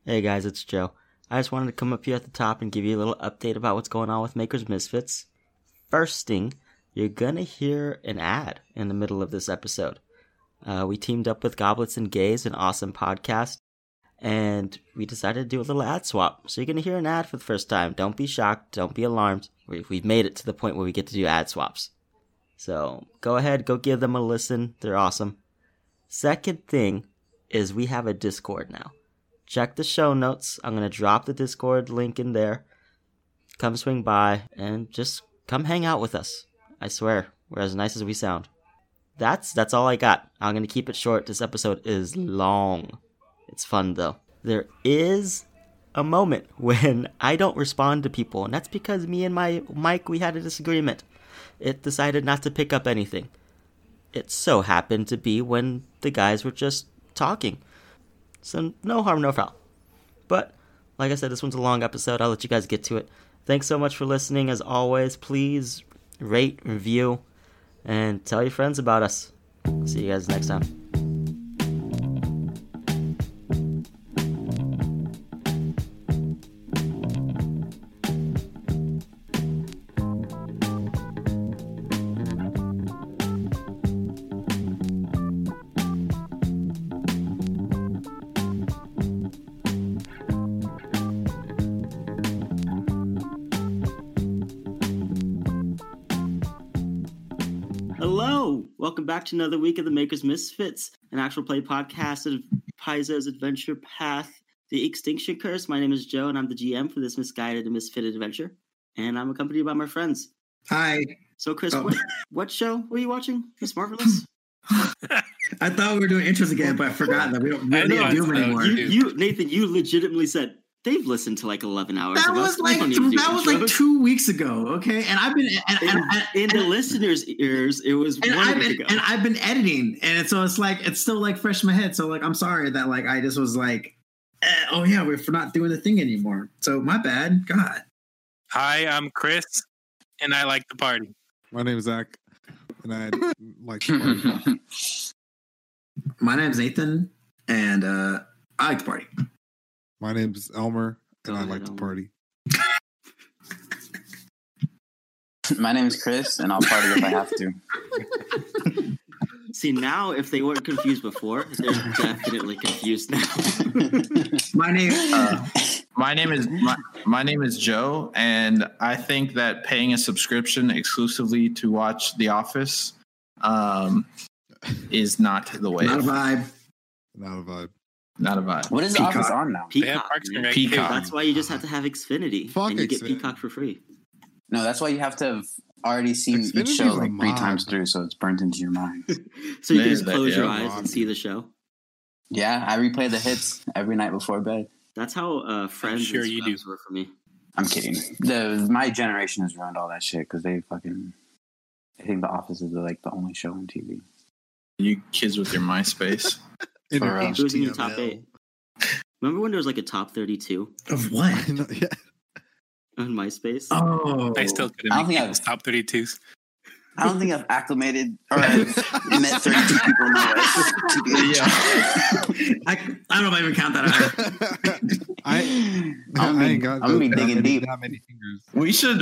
Hey guys, it's Joe. I just wanted to come up here at the top and give you a little update about what's going on with Maker's Misfits. First thing, you're gonna hear an ad in the middle of this episode. We teamed up with Goblets and Gays, an awesome podcast, and we decided to do a little ad swap. So you're gonna hear an ad for the first time. Don't be shocked, don't be alarmed. We've made it to the point where we get to do ad swaps. So go ahead, go give them a listen. They're awesome. Second thing is we have a Discord now. Check the show notes. I'm going to drop the Discord link in there. Come swing by and just come hang out with us. I swear, we're as nice as we sound. That's all I got. I'm going to keep it short. This episode is long. It's fun though. There is a moment when I don't respond to people, and that's because me and my mic, we had a disagreement. It decided not to pick up anything. It so happened to be when the guys were just talking. So no harm, no foul. But, like I said, this one's a long episode. I'll let you guys get to it. Thanks so much for listening. As always, please rate, review, and tell your friends about us. See you guys next time. Hello! Welcome back to another week of the Maker's Misfits, an actual play podcast of Paizo's Adventure Path, The Extinction Curse. My name is Joe, and I'm the GM for this misguided and misfitted adventure. And I'm accompanied by my friends. Hi. So, Chris, what show were you watching? Miss Marvelous? I thought we were doing intros again, but I forgot that we don't do them anymore. Nathan, you legitimately said, they've listened to like 11 hours. That was like 2 weeks ago, okay? And I've been in the listeners' ears, it was 1 week ago. And I've been editing, and so it's like it's still like fresh in my head. So like I'm sorry that like I just was like, oh yeah, we're not doing the thing anymore. So my bad. God. Hi, I'm Chris, and I like the party. My name is Zach, and I like the party. My name is Nathan, and I like the party. My name's Elmer, and I like to party. My name is Chris, and I'll party if I have to. See, now if they weren't confused before, they're definitely confused now. My name is Joe, and I think that paying a subscription exclusively to watch The Office is not the way. Not a vibe. Not a vibe. Not a vibe. What is The Office on now? Peacock. Peacock. That's why you just have to have Xfinity, and you get Peacock for free. No, that's why you have to have already seen Xfinity each show like 3 times through, so it's burnt into your mind. So you can just close your eyes and see the show. Yeah, I replay the hits every night before bed. That's how Friends sure and you Scrubs were for me. I'm kidding. My generation has ruined all that shit because they fucking. I think The Office is like the only show on TV. You kids with your MySpace. It was in your top 8. Remember when there was like a top 32 of what? Yeah. On MySpace? Oh, I still couldn't make those top 32s. I don't think I've acclimated or I've met 32 people in my life. Yeah. I don't know if I even count that out. I'm gonna be digging deep. That many fingers. We should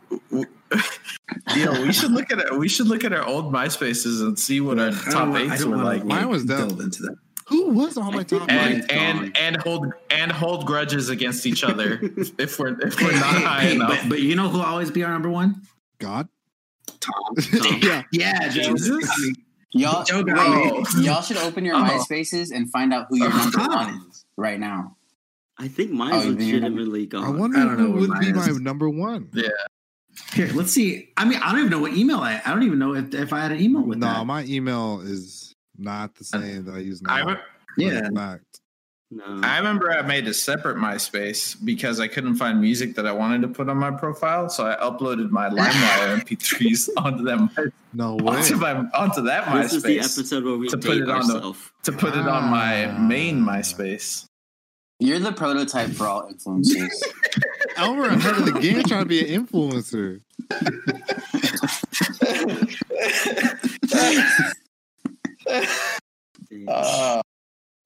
look at our old MySpaces and see what our top 8s were like. Mine was delve into that. Who was on my top? And hold grudges against each other if we're not high enough. But you know who'll always be our number one? God. Tom. Yeah, Jesus. Y'all should open your MySpaces and find out who your number one is right now. I think mine's legitimately gone. I wonder who would be my number one. Yeah. Here, let's see. I mean, I don't even know what email I don't even know if I had an email with that. No, my email is not the same that I use now. No. I remember I made a separate MySpace because I couldn't find music that I wanted to put on my profile, so I uploaded my LimeWire MP3s onto them. No way. Onto that MySpace. This is the episode where we date ourselves. To put it on my main MySpace. You're the prototype for all influencers. Elmer ahead of the game trying to be an influencer.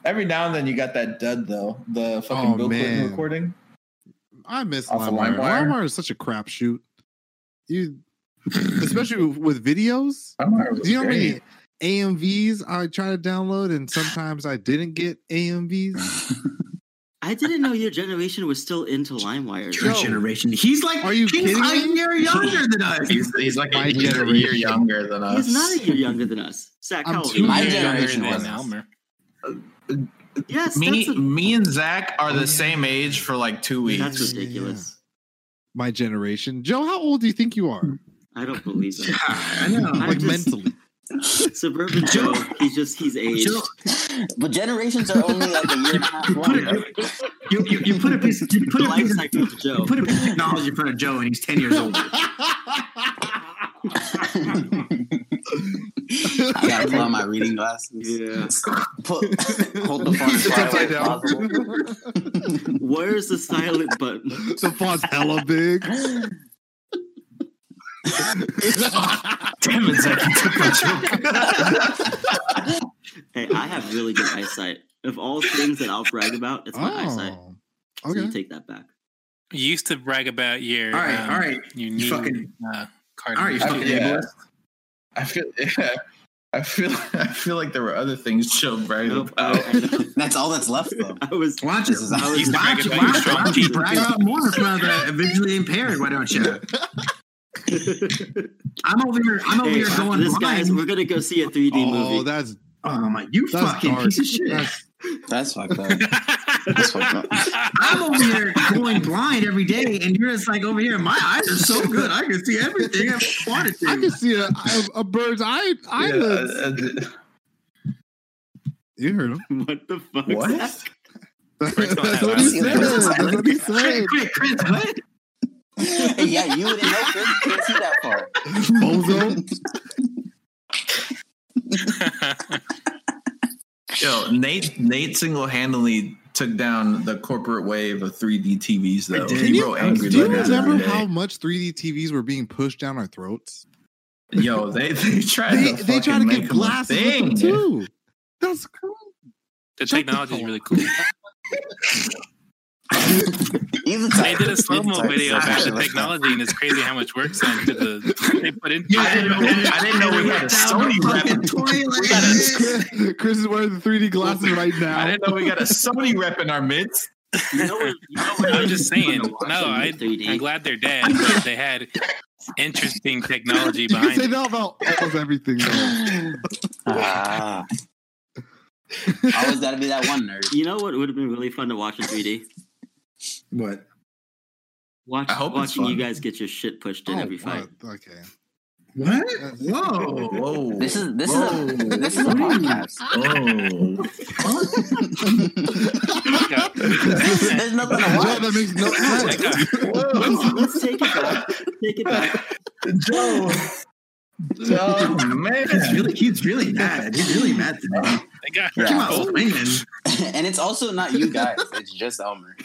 Every now and then you got that dud though. The fucking Bill Clinton man. recording. I miss Off of LimeWire. LimeWire? LimeWire is such a crapshoot. You, especially with videos. LimeWire was Do you know how great. many AMVs I try to download, and sometimes I didn't get AMVs? I didn't know your generation was still into LimeWire. Your generation. He's like, Are you he's kidding like me? a year younger than us. He's like My a year generation. younger than us. He's not a year younger than us. Zach, I'm how old are two you? My years generation Younger was than Elmer. Yes, Me and Zach are the same age for like 2 weeks. that's ridiculous. My generation. Joe, how old do you think you are? I don't believe that. I know. I Like just- mentally. Suburban Joe, he's aged. Joe, But generations are only like a year and a half longer. you put a piece of you put The a life piece of, cycle of Joe. you put a piece of technology in front of Joe and he's 10 years older. I gotta pull out my reading glasses. Yeah. Hold the phone as far away Upside as down. possible. Where's the silent button? The font's hella big. Damn it, Zach, you took my joke. Hey, I have really good eyesight. Of all things that I'll brag about, it's my eyesight. Oh, So you okay. take that back. You used to brag about your All right. your You new fucking- card. all right, you I, fucking yeah. ableist. I feel like there were other things Joe bragged Nope, about. I know. That's all that's left, though. I was. Why don't you, This is- why He's don't you, bragging why about your don't strong why don't you teeth. brag out more from the visually impaired? Why don't you? I'm over here Hey, going after this, guys, blind. we're gonna go see a 3D Oh, movie. that's Oh my, you that's fucking dark. piece of shit. That's fucked up. That's fucked up. I'm over here going blind every day, and you're just like over here. My eyes are so good, I can see everything I wanted to. I can see a bird's eyelids. You heard him. What the fuck? What? Zach? That's what he said. That's what he said. Chris, what? Hey, yeah, you wouldn't know, Chris. You can't see that far. Bozo. Yo, Nate single-handedly took down the corporate wave of 3D TVs, though. did. He wrote angry Do you letters every remember day. how much 3D TVs were being pushed down our throats? Yo, they tried They try to get glasses with them too. That's cool. The Shut the technology is hell really cool. Even They did a slow-mo type video about stuff. the technology, and it's crazy how much work they put into I it. didn't know we had a Sony rep. Chris is wearing the 3D glasses right I now. didn't know we got a Sony rep in our midst. You know what I'm just saying. No, I'm I'm glad they're dead, but they had interesting technology You can behind say it. that about almost everything. Though. Ah. Always got to be that one nerd. You know what would have been really fun to watch in 3D? What? I hope it's Watching you fun. guys get your shit pushed in every fight. what? Okay. What? Whoa! Whoa. This is a Whoa. podcast. There's nothing to Joe, watch. that makes no sense. Let's take it back. Take it back. Joe. Oh, man. He's really mad. He's really mad today. They got Yeah. Come on, cool. swinging. And it's also not you guys. It's just Elmer.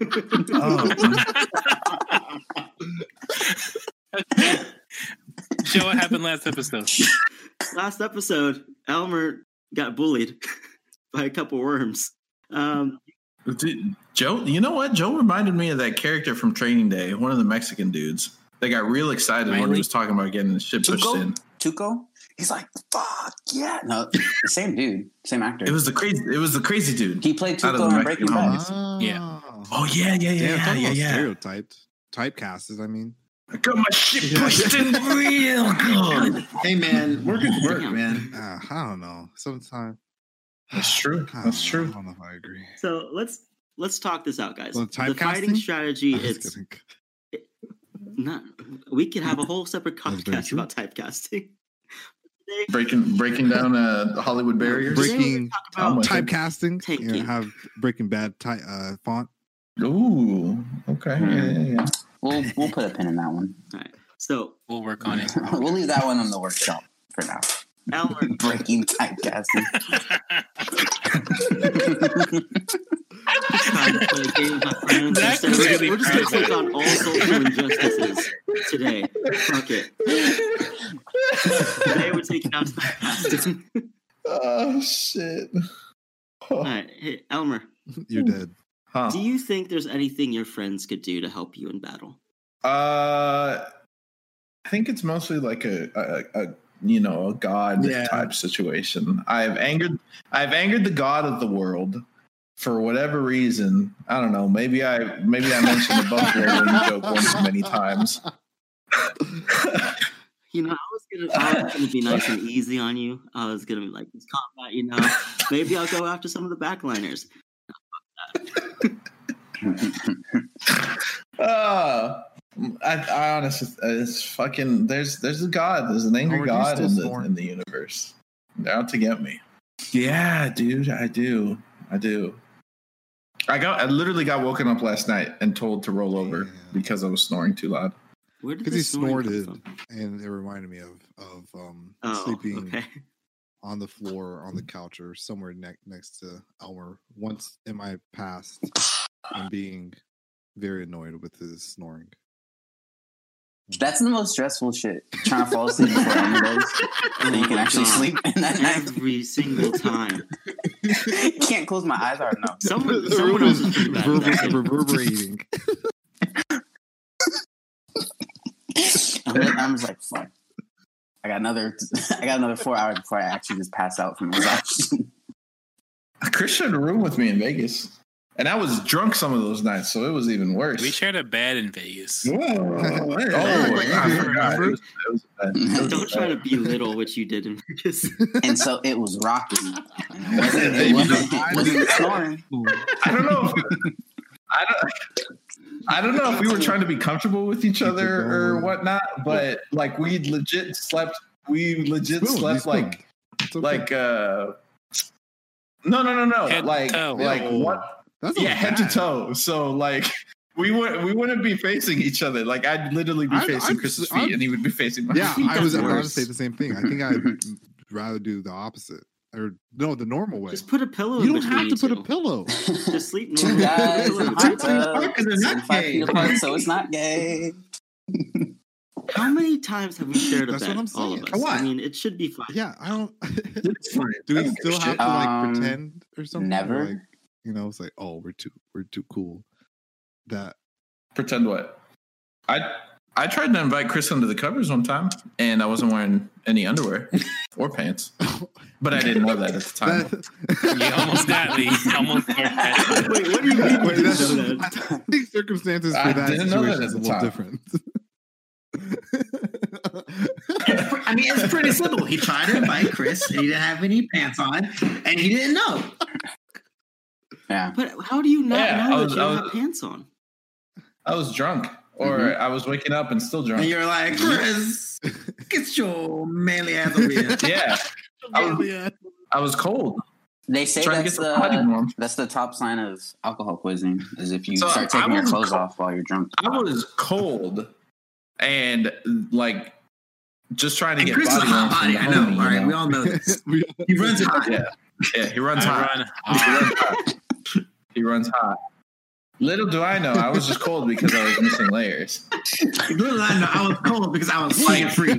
Joe, what happened last episode? Last episode, Elmer got bullied by a couple worms. Dude, Joe, you know what? Joe reminded me of that character from Training Day, one of the Mexican dudes. They got real excited when he Riley? was talking about getting the shit pushed in. Tuco? He's like, fuck yeah. No, the same dude, same actor. It was the crazy dude. He played Out of Tuco the in Breaking Mexican Bad. homies. Yeah. Oh yeah. Talking about stereotyped. Typecasted, I mean. I got my shit pushed in real good. Hey man, work is work, man. I don't know. Sometimes. That's true. I That's don't know. true. I don't know if I agree. So let's talk this out, guys. Well, The fighting typecasting? strategy I'm just it's kidding. not. We could have a whole separate That's very podcast true. about typecasting. Breaking down Hollywood barriers. Today we're gonna Breaking talk about typecasting. Taking. You know, have Breaking Bad font. Ooh. Okay. Yeah. We'll put a pin in that one. All right. So We'll work on it. We'll leave that one on the workshop for now. Elmer, Breaking typecasting. trying to play a game with my friends. Zach Instead, is we're really just gonna proud take on all social injustices today. Fuck it. Today we're taking on typecasting. Oh shit. All right. Hey, Elmer, You're dead. Huh. do you think there's anything your friends could do to help you in battle? I think it's mostly like a god type situation. I've angered the god of the world for whatever reason. I don't know. Maybe I mentioned the buffalo joke one too many times. You know, I was gonna be nice and easy on you. I was gonna be like, this combat, you know. Maybe I'll go after some of the backliners. I honestly, it's fucking. There's a god. There's an angry god in the universe. They're out to get me. Yeah, dude, I do. I literally got woken up last night and told to roll over because I was snoring too loud. Where did Because he this snoring come snorted, from? and it reminded me of Oh, sleeping okay. on the floor, on the couch, or somewhere next to Elmer once in my past, and being very annoyed with his snoring. That's the most stressful shit. Trying to fall asleep before Elmer does, and then you can actually sleep in that night. Every single time. Can't close my eyes hard enough. Someone The room else is is pretty bad. with that. reverberating. I'm just like, fuck. I got another 4 hours before I actually just pass out from exhaustion. Chris shared a room with me in Vegas, and I was drunk some of those nights, so it was even worse. We shared a bed in Vegas. Whoa. I forgot. It was bad. Don't try to belittle what you did in Vegas. And so it was rocking. It wasn't snoring. I don't know if we were trying to be comfortable with each other or whatnot, but like we legit slept like no. Head like to toe. like what? That's Head to toe. So like we wouldn't be facing each other. Like I'd literally be facing Chris's feet, and he would be facing my feet. I was about to worse. say the same thing. I think I'd rather do the opposite, or no, the normal way. Just put a pillow You in don't between have to put two. a pillow. Just sleep Two normally. guys Put a in a pillow in hot between. tub, Because they're not 5 gay. feet apart, so it's not gay. How many times have we shared a That's bed? what I'm All of saying. us. What? I mean, it should be fine. Yeah, I don't. It's fine. Do we I don't still give a have shit. to like pretend or something? never. Like, it's like, oh, we're too cool. That Pretend what? I tried to invite Chris under the covers one time, and I wasn't wearing any underwear or pants, but I didn't know that at the time. You almost got me. Almost got that. Wait, what do you mean? Wait, you that's, didn't know that? I think circumstances for I that didn't know that situation at is a the little time. different. I mean, it's pretty simple. He tried to invite Chris, and he didn't have any pants on, and he didn't know. Yeah. But how do you not Yeah, know I that was- you I don't was- have pants on? I was drunk, or I was waking up and still drunk. And you're like, Chris, get your manly ass over here. Yeah, I was cold. They say Trying to that's get the body warm. the top sign of alcohol poisoning is if you So start I taking your was clothes cold. off while you're drunk. I was cold and like just trying to And get Chris is a body warm hot from body. the I know. homie, All right, you we know? all know this. He runs hot. Yeah, he runs hot. I run hard. He runs hot. Little do I know, I was just cold because I was missing layers. Little I know, I was cold because I was flying free.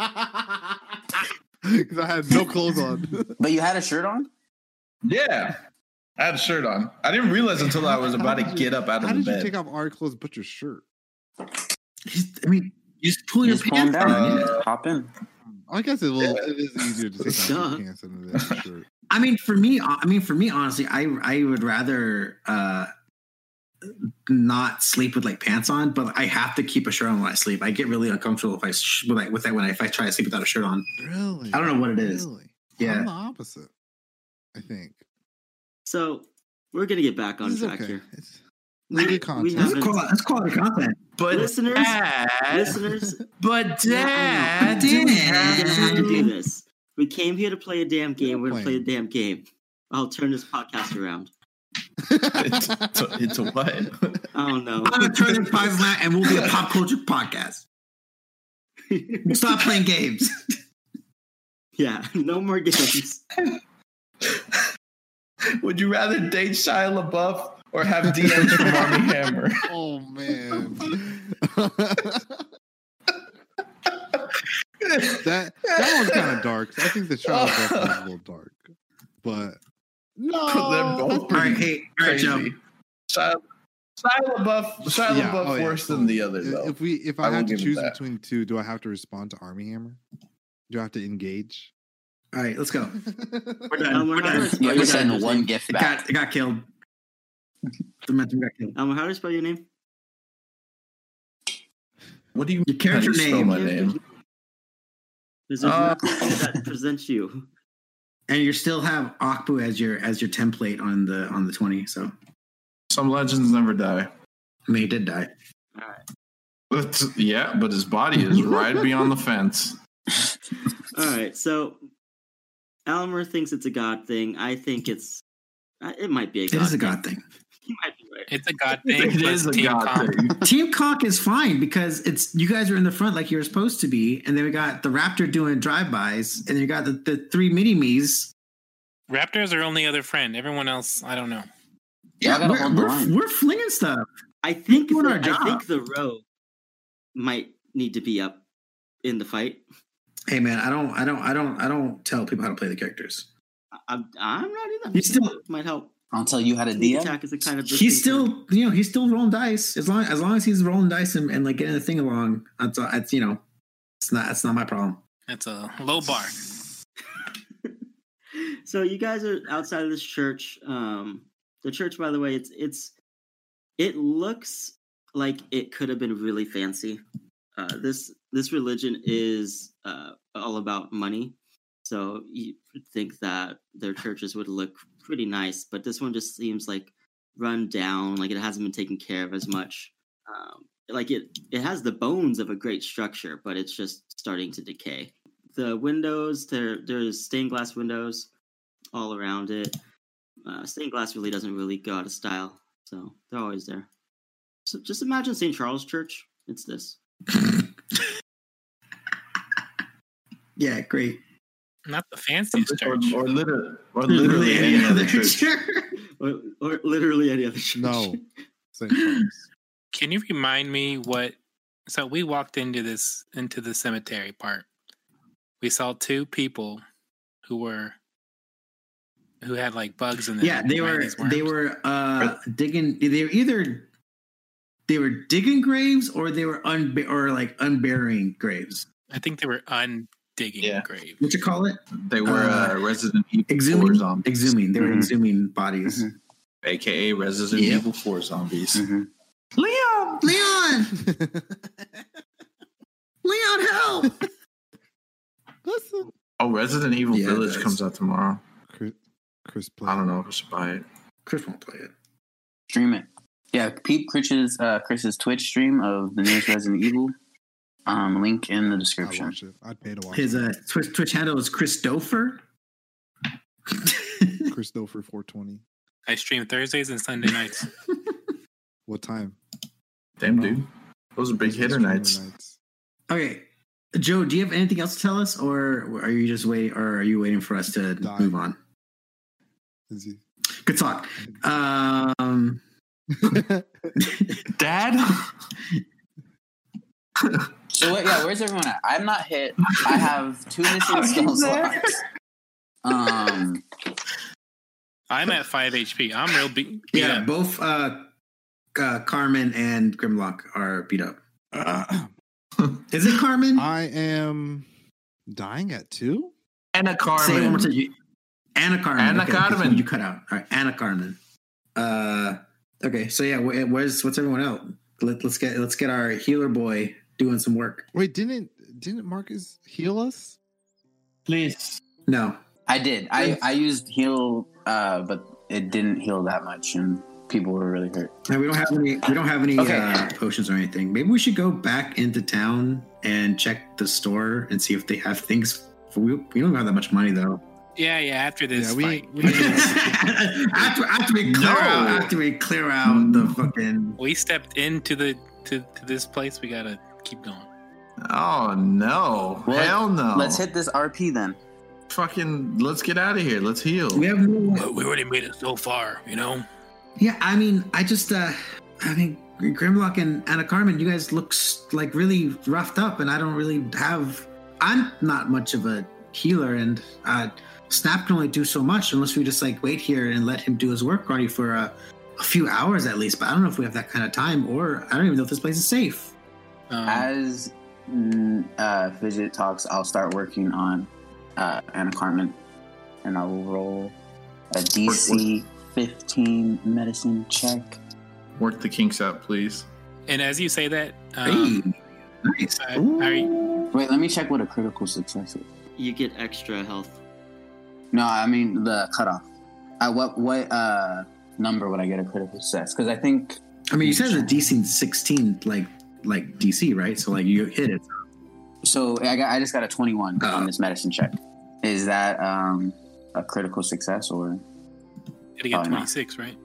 Because I had no clothes on. But you had a shirt on? Yeah, I had a shirt on. I didn't realize until I was about to get up out How of did the you bed. take off all your clothes and put your shirt? I mean, you just pull your Just pull 'em pants down. down. Uh, Hop in. I guess it is easier to take off Duh. your pants than it is your shirt. I mean, for me, honestly, I would rather not sleep with like pants on, but I have to keep a shirt on when I sleep. I get really uncomfortable if I try to sleep without a shirt on. Really? I don't know what it is. Really? Yeah. I'm the opposite, I think. So we're gonna get back on This is track okay. here. It's We- good content. we haven't- That's quality content. but Listeners, listeners, but Dad, Dad, we have to do this. We came here to play a damn game. We're gonna play a Playing. damn game. I'll turn this podcast around. it's a what? I don't know. I'm gonna turn this podcast around and we'll be a pop culture podcast. We'll stop playing games. Yeah, no more games. Would you rather date Shia LaBeouf or have DMs from Armie Hammer? Oh man. that one's kind of dark. I think the child is a little dark. But no. They're both all right, hey, all right, Joe. Shia LaBeouf worse than the other though. If I I will had to give him choose that. between two, do I have to respond to Army Hammer? Do I have to engage? All right, let's go. We're done. Elmer, We're how do I done. spell You your have to send name? one gift back. It got killed. The momentum got killed. Elmer, how do I spell your name? What do you Your character how do you spell name. my name? There's nothing that presents you. And you still have Akbu as your template on the 20. So Some legends never die. I mean, he did die. But his body is right beyond the fence. All right, so Elmer thinks it's a God thing. I think it might be a God It is a thing. God thing. You might be right. It's a God thing. It plus is a team god comp. thing. Team Conk is fine because it's you guys are in the front like you're supposed to be, and then we got the Raptor doing drive-bys, and then you got the three mini-me's. Raptor's our only other friend. Everyone else, I don't know. Yeah, I gotta hold the line. we're flinging stuff. I think doing our I job. think the row might need to be up in the fight. Hey man, I don't tell people how to play the characters. I'm not either. You still- might help. I'll tell you how to Sneak DM. attack is a kind of big He's thing still he's still rolling dice as long as he's rolling dice and like getting the thing along. That's it's not my problem. That's a low bar. So you guys are outside of this church. The church, by the way, it looks like it could have been really fancy. This religion is all about money, so you would think that their churches would look pretty nice, but this one just seems like run down, like it hasn't been taken care of as much. Like it has the bones of a great structure, but it's just starting to decay. The windows, there's stained glass windows all around it. Stained glass really doesn't really go out of style, so they're always there. So just imagine St. Charles Church. It's this. Yeah, great. Not the fanciest church. Or literally any other church. Or literally any other church. No. St. Charles. Can you remind me what? So we walked into the cemetery part. We saw two people who had like bugs in them. Yeah, they right? were These worms? digging. They were digging graves or they were unburying graves. I think they were undigging grave. What you call it? They were Resident Evil 4 Exhuming. zombies. Exhuming. They were Mhm. exhuming bodies. Mhm. AKA Resident Yep. Evil 4 zombies. Mhm. Leon, help! Listen. Oh, Resident Evil Yeah, it Village does. comes out tomorrow. Chris I don't know if I should buy it. Chris won't play it. Stream it. Yeah, peep Chris's Twitch stream of the newest Resident Evil. Link in the I'd description. watch it. I'd pay to watch His it. Twitch handle is Christopher. Christopher 420. I stream Thursdays and Sunday nights. What time? Damn, dude. Those are big hitter nights. Okay, Joe, do you have anything else to tell us, or are you just waiting? Or are you waiting for us to Die. move on? Is he? Good talk. Dad? So where's everyone at? I'm not hit. I have 2 missing skull slots. I'm at 5 HP. I'm real beat. Yeah, both Carmen and Grimlock are beat up. Is it Carmen? I am dying at 2? Anna Say it one more Carmen. time. Anna Carmen. Anna Okay, Carmen. You cut out. All right, Anna Carmen. Okay, so yeah, what's everyone else? Let's get our healer boy doing some work. Wait, didn't Marcus heal us? Please. No, I did. I used heal, but it didn't heal that much, and people were really hurt. no, we don't have any. We don't have any Okay. potions or anything. Maybe we should go back into town and check the store and see if they have things. We don't have that much money though. Yeah. After this Yeah, fight, after we clear out the fucking. we stepped into to this place. We gotta keep going. Oh, no. Well, Hell no. Let's hit this RP then. Fucking, let's get out of here. Let's heal. We have no. But we already made it so far, you know. Yeah, I mean, Grimlock and Anna Carmen, you guys look like really roughed up, and I don't really have. I'm not much of a healer, and Snap can only do so much unless we just like wait here and let him do his work on you for a few hours at least. But I don't know if we have that kind of time, or I don't even know if this place is safe. As Fidget talks, I'll start working on Anna Carmen, and I will roll a DC 15 medicine check. Work the kinks out, please. And as you say that, Hey, nice. Wait, let me check what a critical success is. You get extra health. No, I mean the cutoff. What number would I get a critical success? Because I think. I mean, you said the DC 16, like DC, right? So like you hit it. So I just got a 21 on this medicine check. Is that a critical success or? Gotta get 26, right?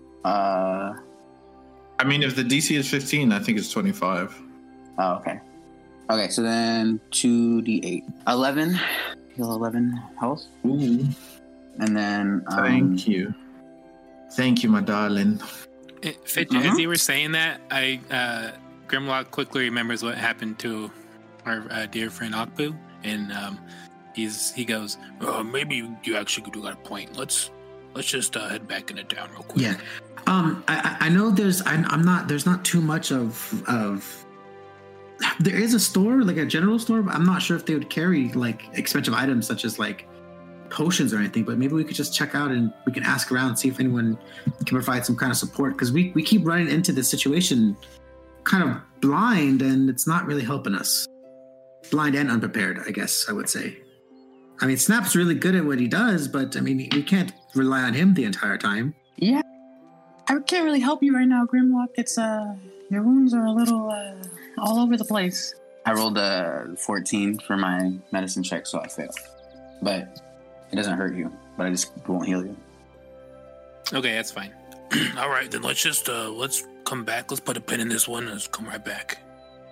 I mean, if the DC is 15, I think it's 25. Oh, okay. Okay, so then 2d8. 11. Heal 11 health. Ooh. And then... Thank you. Thank you, my darling. Fitch, as you were saying that, Grimlock quickly remembers what happened to our dear friend Akbu, and he goes, maybe you actually got a point. Let's just head back into town real quick. Yeah. I know there's not too much of there is a store, like a general store, but I'm not sure if they would carry like expensive items such as like potions or anything, but maybe we could just check out and we can ask around, see if anyone can provide some kind of support, because we keep running into this situation kind of blind, and it's not really helping us. Blind and unprepared, I guess I would say. I mean, Snap's really good at what he does, but I mean, we can't rely on him the entire time. Yeah. I can't really help you right now, Grimlock. It's, your wounds are a little, all over the place. I rolled a 14 for my medicine check, so I failed. But it doesn't hurt you, but I just won't heal you. Okay, that's fine. All right, then let's just, let's come back. Let's put a pin in this one and let's come right back.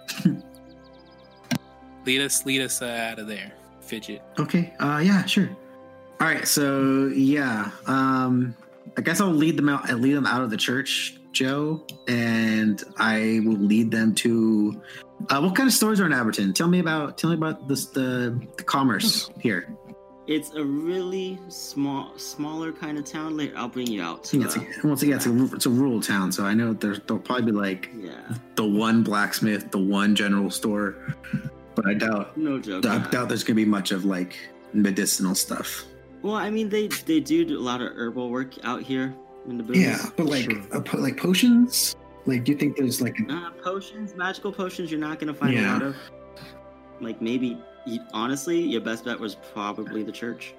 Lead us out of there, Fidget. Okay, yeah, sure. All right, so yeah, I guess I'll lead them out of the church, Joe, and I will lead them to what kind of stores are in Abberton? Tell me about this the commerce here. It's a really smaller kind of town. Later, I'll bring you out. Once again, it's a rural town, so I know there'll probably be like the one blacksmith, the one general store, but I doubt. No joke. I doubt there's gonna be much of like medicinal stuff. Well, I mean, they do a lot of herbal work out here in the booths. Yeah, but like potions. Like, do you think there's like potions, magical potions? You're not gonna find a lot of. Like maybe. Honestly, your best bet was probably the church.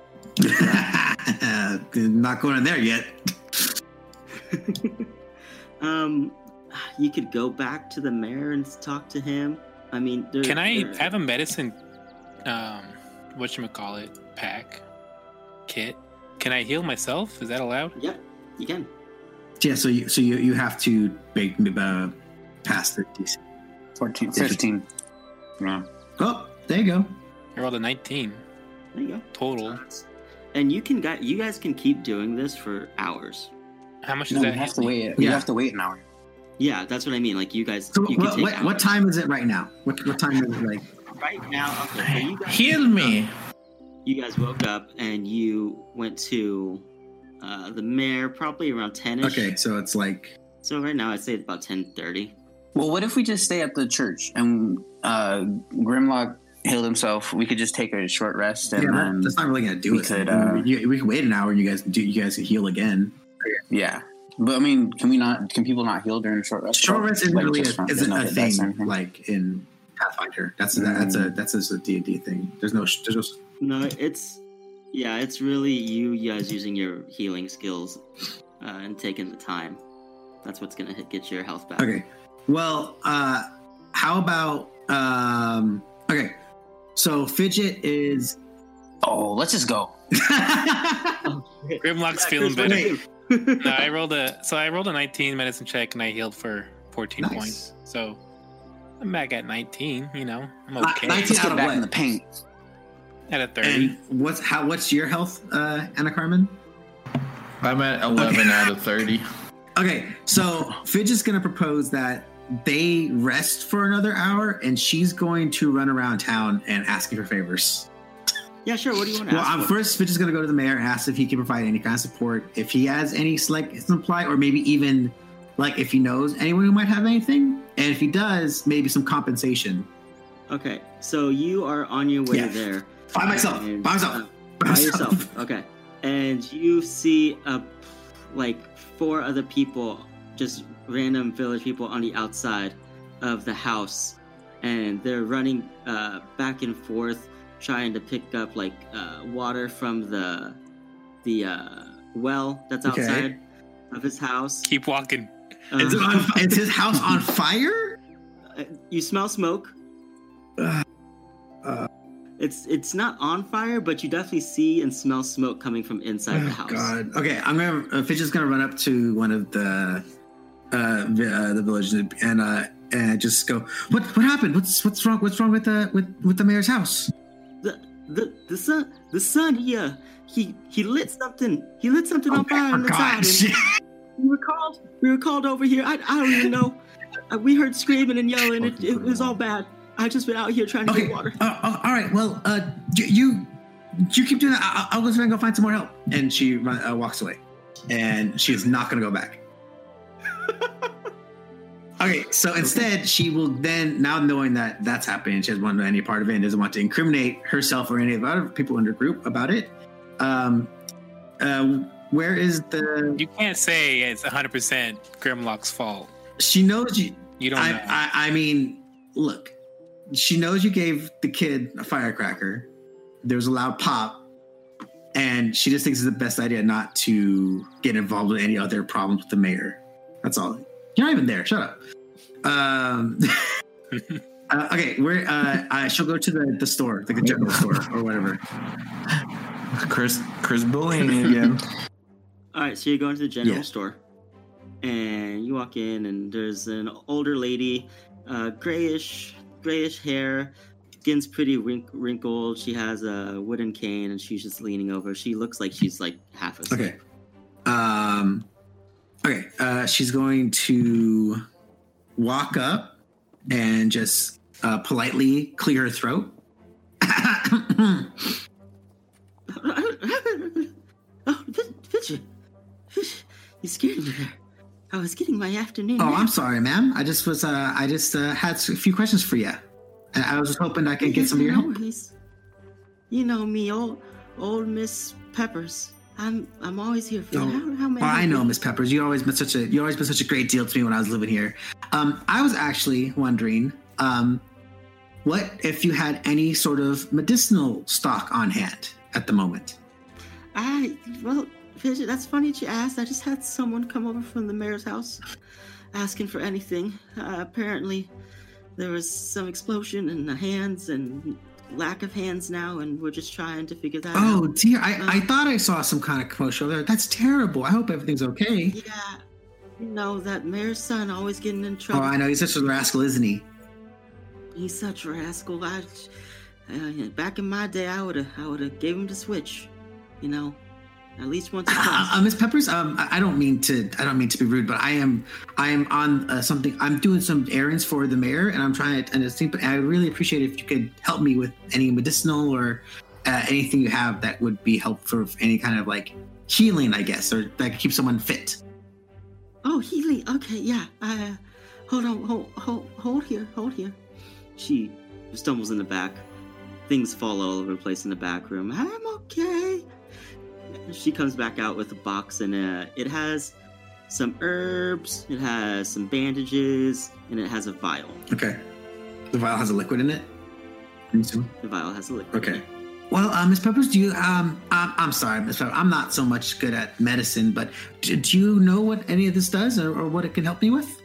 Not going in there yet. You could go back to the mayor and talk to him. I mean, can I have a medicine? Whatchamacallit pack kit? Can I heal myself? Is that allowed? Yeah, you can. Yeah, so you have to pass the DC. 15. Yeah. Oh, there you go. I rolled a 19. There you go. Total. And you guys can keep doing this for hours. How much does that? You have to wait. You have to wait an hour. Yeah, that's what I mean. Like you guys. So you what time is it right now? What time is it like? Right now, okay. So you guys, heal me. You guys woke up and you went to the mayor probably around 10ish. Okay, so it's like. So right now, I'd say it's about 10:30. Well, what if we just stay at the church and Grimlock healed himself? We could just take a short rest, and that's not really gonna do it. We could wait an hour, and you guys can heal again. Yeah, but I mean, can people not heal during a short rest? Short rest isn't really isn't a thing like in Pathfinder. That's just a D&D thing. There's no. No, it's really you guys using your healing skills and taking the time. That's what's gonna get your health back. Okay. Well, how about okay. So Fidget is. Oh, let's just go. Grimlock's feeling better. No, I rolled a 19 medicine check and I healed for 14 points. So I'm back at 19. You know, I'm okay. 19 out of back what? in the paint. At a 30. And what's your health, Anna Carmen? I'm at 11 out of 30. Okay, so Fidget's gonna propose that they rest for another hour, and she's going to run around town and asking for favors. Yeah, sure. What do you want to ask? Well, first, Fitch is going to go to the mayor and ask if he can provide any kind of support, if he has any supply, or maybe even like if he knows anyone who might have anything, and if he does, maybe some compensation. Okay, so you are on your way there. By myself. By yourself. Okay, and you see like 4 other people, just random village people on the outside of the house, and they're running back and forth, trying to pick up like water from the well that's outside of his house. Keep walking. Is his house on fire? You smell smoke. It's not on fire, but you definitely see and smell smoke coming from inside the house. God. Okay, I'm gonna. Fitch is gonna run up to one of the villages and just go. What happened? What's wrong? What's wrong with the mayor's house? The son he lit something. He lit something on fire in the town. We were called over here. I don't even know. We heard screaming and yelling. It was all bad. I just been out here trying to get water. All right. Well, you keep doing that. I'll go find some more help. And she walks away, and she's not going to go back. Okay. So instead, she will then, now knowing that that's happening, she doesn't want to know any part of it and doesn't want to incriminate herself or any of the other people in her group about it. Where is the? You can't say it's 100% Grimlock's fault. She knows you. You don't know. I mean, look. She knows you gave the kid a firecracker. There was a loud pop, and she just thinks it's the best idea not to get involved with any other problems with the mayor. That's all. You're not even there. Shut up. Okay, she'll go to the store, like the general store or whatever. Chris bullying me again. All right, so you go into the general store, and you walk in, and there's an older lady, grayish hair, skin's pretty wrinkled. She has a wooden cane, and she's just leaning over. She looks like she's like half asleep. Okay. She's going to walk up and just politely clear her throat. Oh, Fitch, you scared me there. I was getting my afternoon. Oh, I'm sorry, ma'am. I just had a few questions for you, and I was just hoping I could get some of your help. You know me, old Miss Peppers. I'm always here for you. How many? I know, Miss Peppers. You always been such a great deal to me when I was living here. I was actually wondering, what if you had any sort of medicinal stock on hand at the moment? Well, that's funny that you asked. I just had someone come over from the mayor's house asking for anything. Apparently, there was some explosion in the hands and lack of hands now, and we're just trying to figure that out. Oh, dear. I thought I saw some kind of commotion over there. That's terrible. I hope everything's okay. Yeah. You know, that mayor's son always getting in trouble. Oh, I know. He's such a rascal, isn't he? He's such a rascal. Back in my day, I would have gave him the switch. You know, at least once or twice. Miss Peppers, I don't mean to be rude, but I am on something. I'm doing some errands for the mayor, and I'm trying to understand. But I would really appreciate it if you could help me with any medicinal or anything you have that would be helpful for any kind of like healing, I guess, or that could keep someone fit. Oh, healing. Okay, yeah. Hold on. Hold here. She stumbles in the back. Things fall all over the place in the back room. I'm okay. She comes back out with a box, and it has some herbs, it has some bandages, and it has a vial. Okay. The vial has a liquid in it? The vial has a liquid in it. Well, Miss Peppers, do you, I'm sorry, Miss Peppers, I'm not so much good at medicine, but do you know what any of this does or what it can help me with?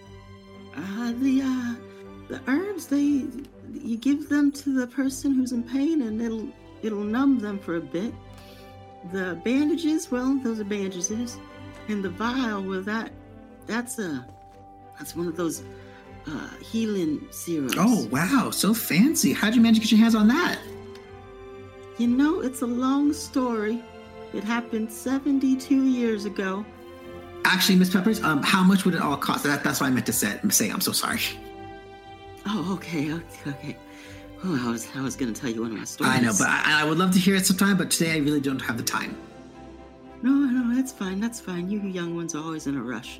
The herbs, you give them to the person who's in pain, and it'll numb them for a bit. The bandages, well, those are bandages, and the vial, well, that's one of those healing serums. Oh wow, so fancy! How'd you manage to get your hands on that? You know, it's a long story. It happened 72 years ago. Actually, Miss Peppers, how much would it all cost? That's what I meant to say. I'm so sorry. Oh, okay. Oh, I was going to tell you one of my stories. I know, but I would love to hear it sometime, but today I really don't have the time. No, that's fine. That's fine. You young ones are always in a rush.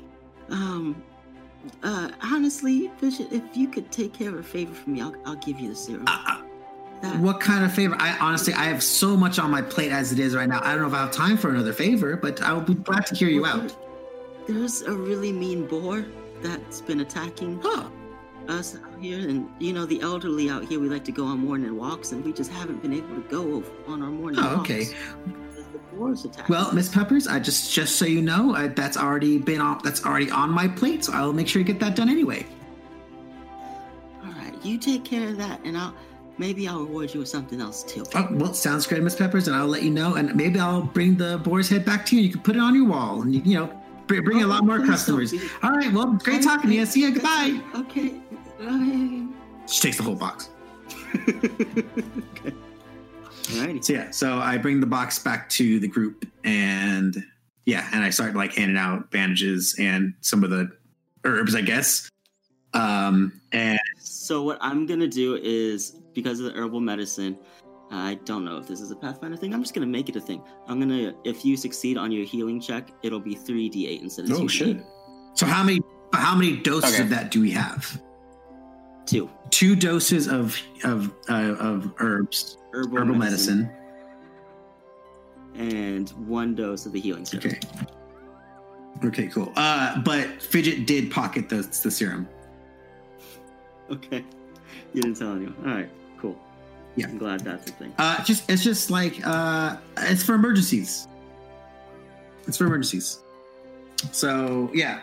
Honestly, Fidget, if you could take care of a favor for me, I'll give you the serum. What kind of favor? I have so much on my plate as it is right now. I don't know if I have time for another favor, but I will be glad to hear you out. There's a really mean boar that's been attacking us out here, and the elderly out here, we like to go on morning walks, and we just haven't been able to go on our morning walks. Okay. The boar's attacking. Well, Miss Peppers, I just so you know, that's already on my plate, so I'll make sure you get that done anyway. All right, you take care of that, and maybe I'll reward you with something else too. Oh, well, sounds great, Miss Peppers, and I'll let you know, and maybe I'll bring the boar's head back to you, and you can put it on your wall, and bring a lot more customers. All right, well, great talking to you. See you. Goodbye. Okay. She takes the whole box. Okay. Alrighty. So I bring the box back to the group, and I start handing out bandages and some of the herbs, I guess. And so what I'm gonna do is, because of the herbal medicine, I don't know if this is a Pathfinder thing. I'm just gonna make it a thing. If you succeed on your healing check, it'll be 3d8 instead of 2d8. Oh shit! So how many doses of that do we have? 2. 2 doses of herbs, herbal medicine, and 1 dose of the healing serum. Okay, cool. But Fidget did pocket the serum. Okay, you didn't tell anyone. All right, cool. Yeah, I'm glad that's a thing. It's just like it's for emergencies. So yeah.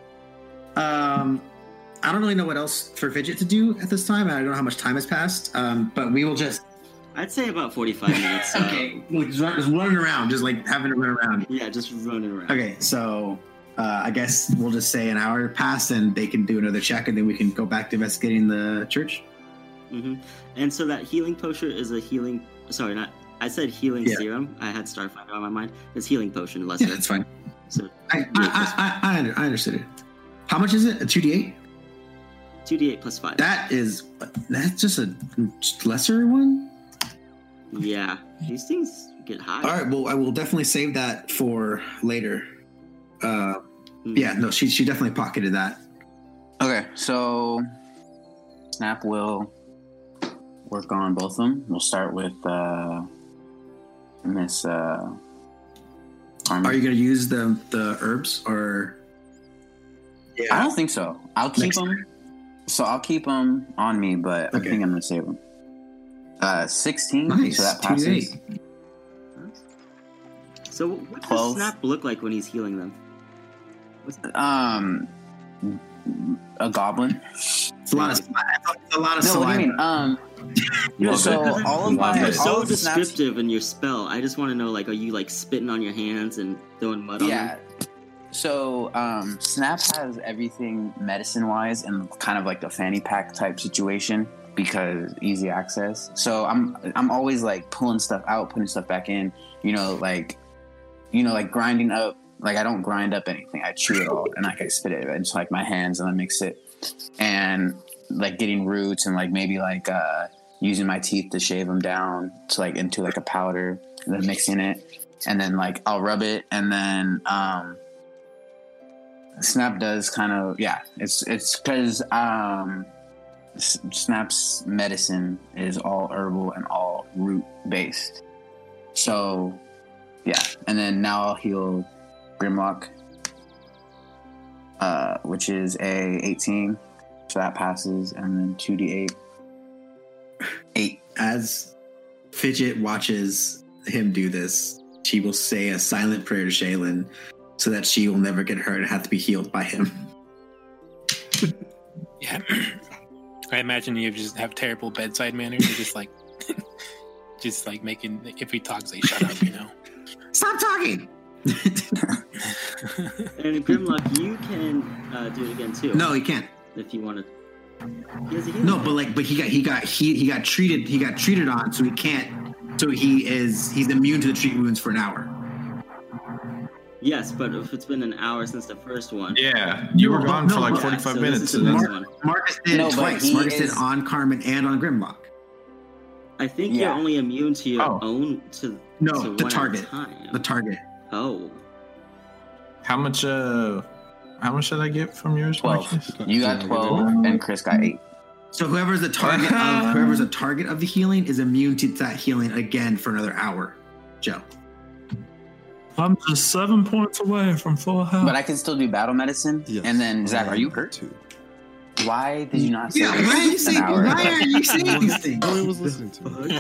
I don't really know what else for Fidget to do at this time. I don't know how much time has passed. But we will just. I'd say about 45 minutes. Okay, just running around, just having to run around. Yeah, just running around. Okay, so I guess we'll just say an hour passed, and they can do another check, and then we can go back to investigating the church. Mm-hmm. And so that healing potion is a healing. Sorry, not. I said healing serum. I had Starfinder on my mind. It's healing potion. Yeah, that's fine. So I understood it. How much is it? A 2d8? 2d8 plus 5. That's just a lesser one? Yeah, these things get high. All right, well, I will definitely save that for later. Yeah, no, she definitely pocketed that. Okay, so Snap will work on both of them. We'll start with Miss Carmen. Are you going to use the herbs, or? Yeah. I don't think so. I'll keep them. So I'll keep them on me, but I think I'm going to save them. 16. Nice. So that passes. So what does Snap look like when he's healing them? A goblin. It's a lot of saliva. What do you mean? So all of my you're so descriptive in your spell. I just want to know, are you spitting on your hands and throwing mud on them? Yeah. So Snap has everything medicine-wise in kind of the fanny pack type situation because easy access. So I'm always pulling stuff out, putting stuff back in. Grinding up. I don't grind up anything. I chew it all and I spit it into my hands and I mix it. And getting roots and maybe using my teeth to shave them down to into a powder and then mixing it. And then I'll rub it and then Snap does kind of it's because Snap's medicine is all herbal and all root based. So and then now I'll heal Grimlock, which is a 18, so that passes, and then 2d8. 8. As Fidget watches him do this, she will say a silent prayer to Shaylin so that she will never get hurt and have to be healed by him. Yeah. I imagine you just have terrible bedside manner. You're just making, if he talks, say, shut up, Stop talking! And Grimlock, you can do it again too. No, he can't. If you want to. No, but he got treated on, so he can't. So he's immune to the treat wounds for an hour. Yes, but if it's been an hour since the first one. Yeah, you were gone for 45 minutes. So Marcus did it twice. Marcus did on Carmen and on Grimlock. I think you're only immune to your own the one target. at a time. The target. Oh. How much did I get from yours? 12. You got 12 and Chris got 8. So whoever's the target of the healing is immune to that healing again for another hour. Joe. I'm just 7 points away from full health. But I can still do battle medicine. Yes. And then Zach, are you hurt too? Why did you not say why are you saying these things? I was listening to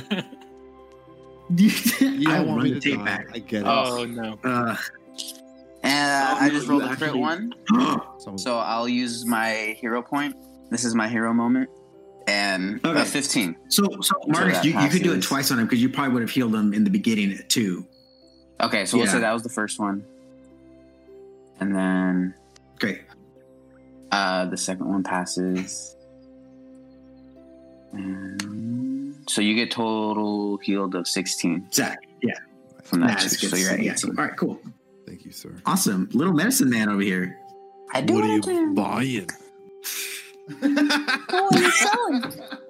it. I want to take back. I get it. Oh no. I just rolled a crit 1. So I'll use my hero point. This is my hero moment. And 15. So Marcus, you could do it twice on him because you probably would have healed him in the beginning too. Okay, so we'll say that was the first one. And then great. The second one passes. And so you get total healed of 16. Zach, yeah. From that so you're at 18. All right, cool. Thank you, sir. Awesome. Little medicine man over here. I do what are you buying? What are you selling?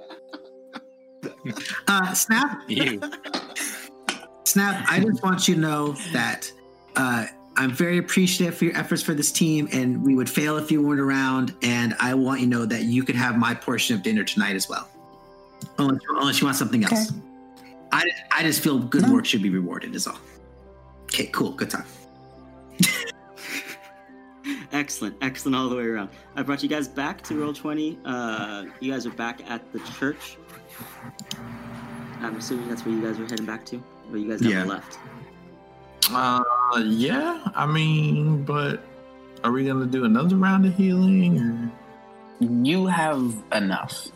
Snap. You. Snap, I just want you to know that I'm very appreciative for your efforts for this team, and we would fail if you weren't around, and I want you to know that you could have my portion of dinner tonight as well. Unless you want something else. I just feel good work should be rewarded is all. Okay, cool. Good time. Excellent all the way around. I brought you guys back to Roll20. You guys are back at the church. I'm assuming that's where you guys are heading back to, or you guys never left. Yeah. I mean, but are we gonna do another round of healing? Or? You have enough.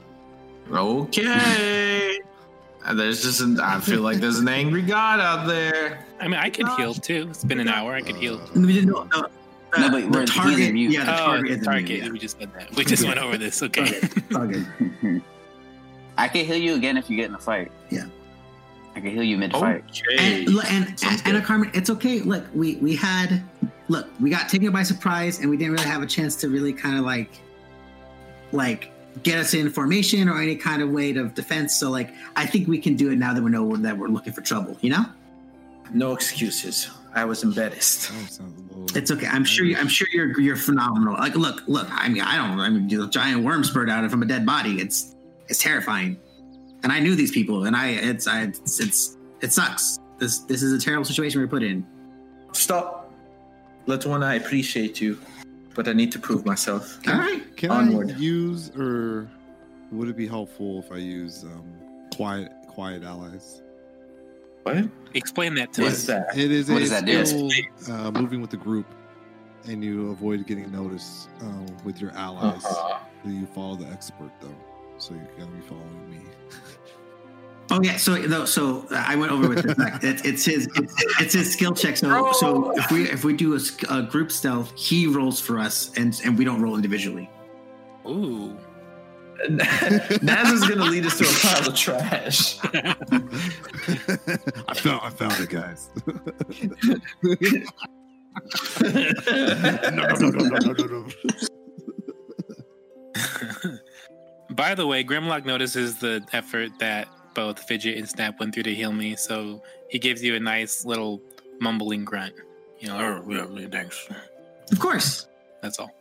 Okay. There's just I feel like there's an angry god out there. I mean, I could heal too. It's been an hour. I could heal. No, but we're target. Yeah, the target. Yeah. We just said that. We just went over this. Okay. Okay. I can heal you again if you get in a fight. Yeah. I can heal you mid-fight. Okay. And Carmen, it's okay. Look, we got taken by surprise, and we didn't really have a chance to really kind of like get us in formation or any kind of way of defense. So I think we can do it now that we know that we're looking for trouble. You know? No excuses. I was embarrassed. It's okay. I'm sure you're phenomenal. Look. I mean, the giant worm spurred out from a dead body. It's terrifying. And I knew these people, and it sucks. This is a terrible situation we're put in. Stop. Let's I appreciate you, but I need to prove myself. All right. Can I use, or would it be helpful if I use quiet allies? What? Explain that to us. That? It is what does that skill, moving with the group, and you avoid getting noticed with your allies. You follow the expert though, so you're gonna be following me. Oh yeah, so I went over with this. It's his skill check. So if we do a group stealth, he rolls for us, and we don't roll individually. Ooh. Naz is gonna lead us to a pile of trash. I found it, guys. No. By the way, Grimlock notices the effort that both Fidget and Snap went through to heal me, so he gives you a nice little mumbling grunt. You know, oh, yeah, thanks. Of course. That's all.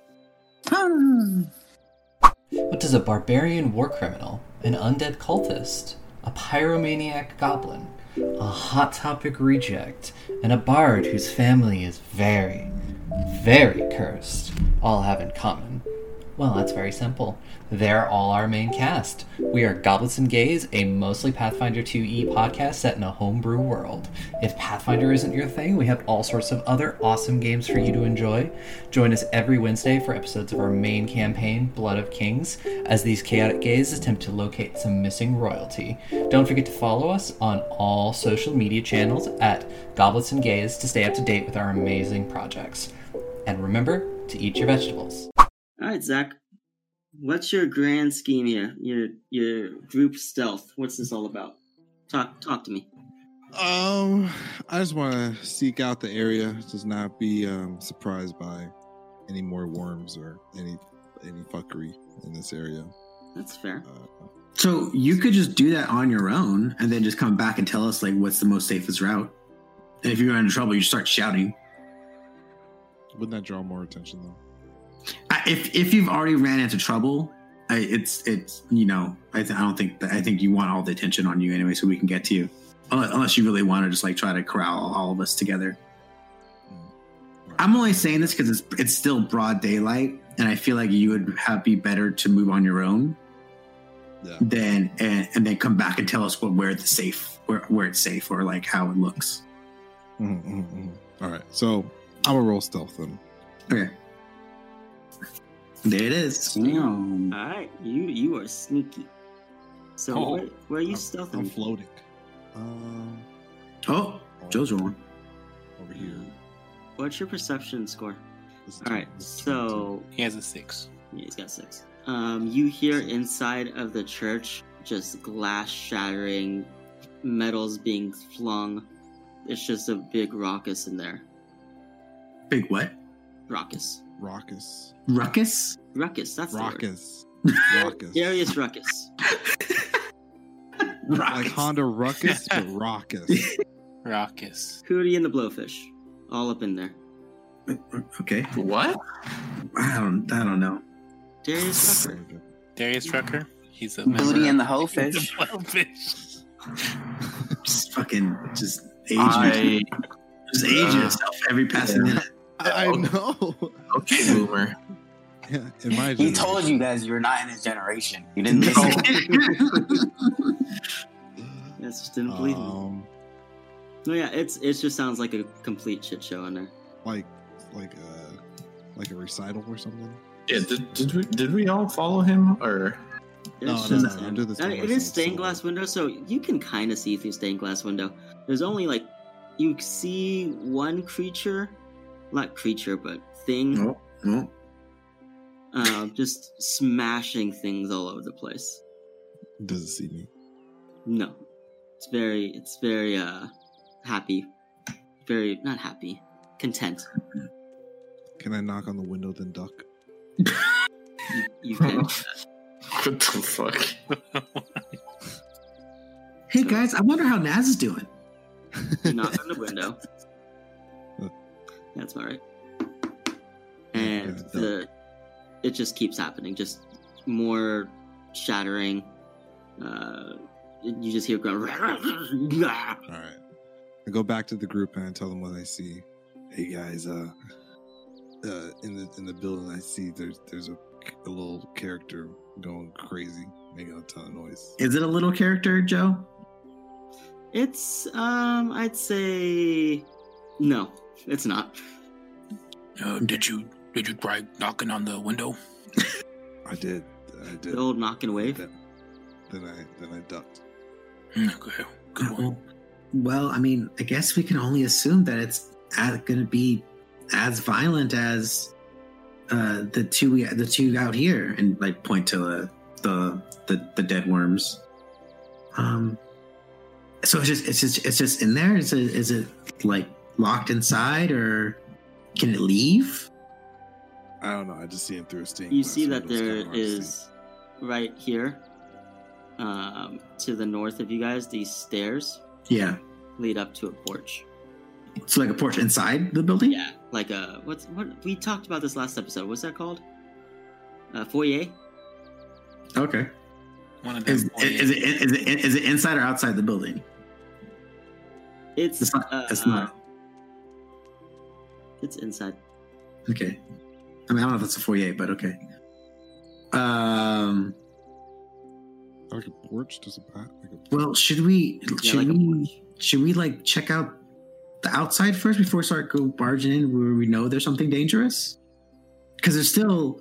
What does a barbarian war criminal, an undead cultist, a pyromaniac goblin, a Hot Topic reject, and a bard whose family is very, very cursed all have in common? Well, that's very simple. They're all our main cast. We are Goblets and Gays, a mostly Pathfinder 2e podcast set in a homebrew world. If Pathfinder isn't your thing, we have all sorts of other awesome games for you to enjoy. Join us every Wednesday for episodes of our main campaign, Blood of Kings, as these chaotic gays attempt to locate some missing royalty. Don't forget to follow us on all social media channels at Goblets and Gays to stay up to date with our amazing projects. And remember to eat your vegetables. All right, Zach. What's your grand scheme here? Your group stealth. What's this all about? Talk to me. I just want to seek out the area, just not be surprised by any more worms or any fuckery in this area. That's fair. So you could just do that on your own and then just come back and tell us like what's the most safest route. And if you're in trouble, you start shouting. Wouldn't that draw more attention though? If you've already ran into trouble, it's you know, I think you want all the attention on you anyway, so we can get to you. Unless you really want to just like try to corral all of us together. Right. I'm only saying this because it's still broad daylight, and I feel like you would be better to move on your own. Yeah. Then then come back and tell us where it's safe or like how it looks. All right, so I'm gonna roll stealth then. Okay. There it is. All right, you are sneaky. So where are you stealthing? I'm floating. Joe's rolling over here. What's your perception score? All right, so he has a 6. Yeah, he's got 6. You hear inside of the church just glass shattering, metals being flung. It's just a big ruckus in there. Big what? Ruckus. Ruckus? Ruckus, that's Ruckus. Ruckus. Darius Ruckus. Like Honda Ruckus, but Ruckus. Ruckus. Hootie and the Blowfish. All up in there. Okay. What? I don't know. Darius Rucker. Darius Rucker? He's a Hootie and the Hoefish. Blowfish. Just age yourself every passing minute. I know. Okay, boomer. Yeah, he told you guys you were not in his generation. You didn't listen. Yes, just didn't believe him. No, yeah, it just sounds like a complete shit show in there. Like a recital or something. Yeah, did we all follow him or? No. It is stained glass window, so you can kind of see through stained glass window. There's only you see one creature, not creature, but thing. No. Just smashing things all over the place. Does it see me? No, it's very happy, very not happy, content. Can I knock on the window then duck? You can. What the fuck? Hey guys, I wonder how Naz is doing. You knock on the window. That's all right. And it just keeps happening. Just more shattering. You just hear ground. All right. I go back to the group and I tell them what I see. Hey guys, in the building I see there's a little character going crazy, making a ton of noise. Is it a little character, Joe? It's I'd say no, it's not. Did you try knocking on the window? I did. The old knocking wave. Then I ducked. Okay, good one. Well, I mean, I guess we can only assume that it's going to be as violent as the two out here, and like point to the dead worms. So it's just in there. Is it like locked inside, or can it leave? I don't know. I just see him through a stained You glass see that window. there is right here, to the north of you guys. These stairs, lead up to a porch. So like a porch inside the building? Yeah, like what we talked about this last episode. What's that called? Foyer. Okay. One of them. Is it inside or outside the building? It's not. It's inside. Okay. I mean, I don't know if it's a foyer, but okay. Like a porch? Does it like well, should we like check out the outside first before we start barging in where we know there's something dangerous? Because there's still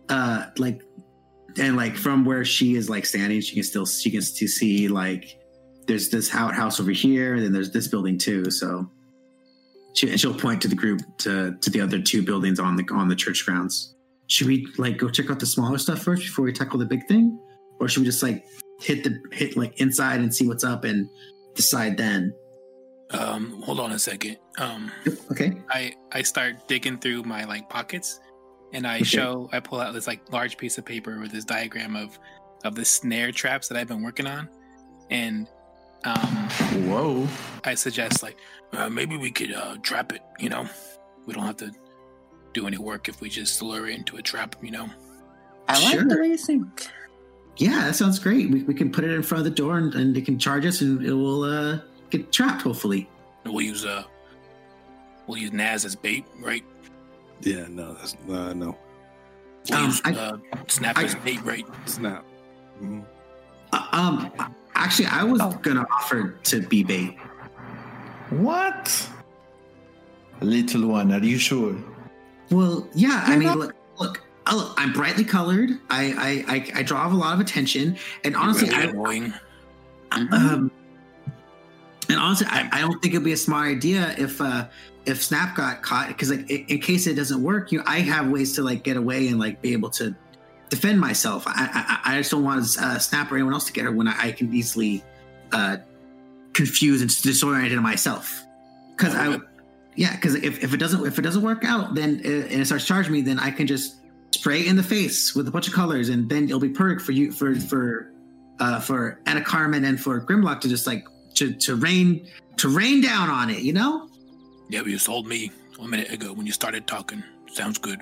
from where she is like standing, she can still see like there's this house over here, and then there's this building too. So she'll point to the group to the other two buildings on the church grounds. Should we like go check out the smaller stuff first before we tackle the big thing, or should we just like hit like inside and see what's up and decide then? Hold on a second. Okay. I start digging through my like pockets, and I pull out this like large piece of paper with this diagram of of the snare traps that I've been working on, and Whoa. I suggest like maybe we could trap it. You know, we don't have to do any work if we just lure it into a trap. You know. I like Sure. the way you think. Yeah, that sounds great. We can put it in front of the door and it can charge us and it will get trapped, hopefully. We'll use Naz as bait, right? Yeah, no, that's no. We'll use I- Snap as bait, right? Snap. Mhm. Actually, I was gonna offer to be bait. What? Little one, are you sure? Well, yeah. I mean, look. I'm brightly colored. I draw a lot of attention, and honestly, Really annoying. and honestly, I don't think it'd be a smart idea if Snap got caught, because like in case it doesn't work, I have ways to like get away and like be able to defend myself. I just don't want Snap or anyone else to get her when I can easily confuse and disorient myself. Because if it doesn't work out, then and it starts charging me, then I can just spray it in the face with a bunch of colors, and then it'll be perfect for you for Anna Carmen and for Grimlock to just like to rain down on it, Yeah, but you sold me a minute ago when you started talking. Sounds good.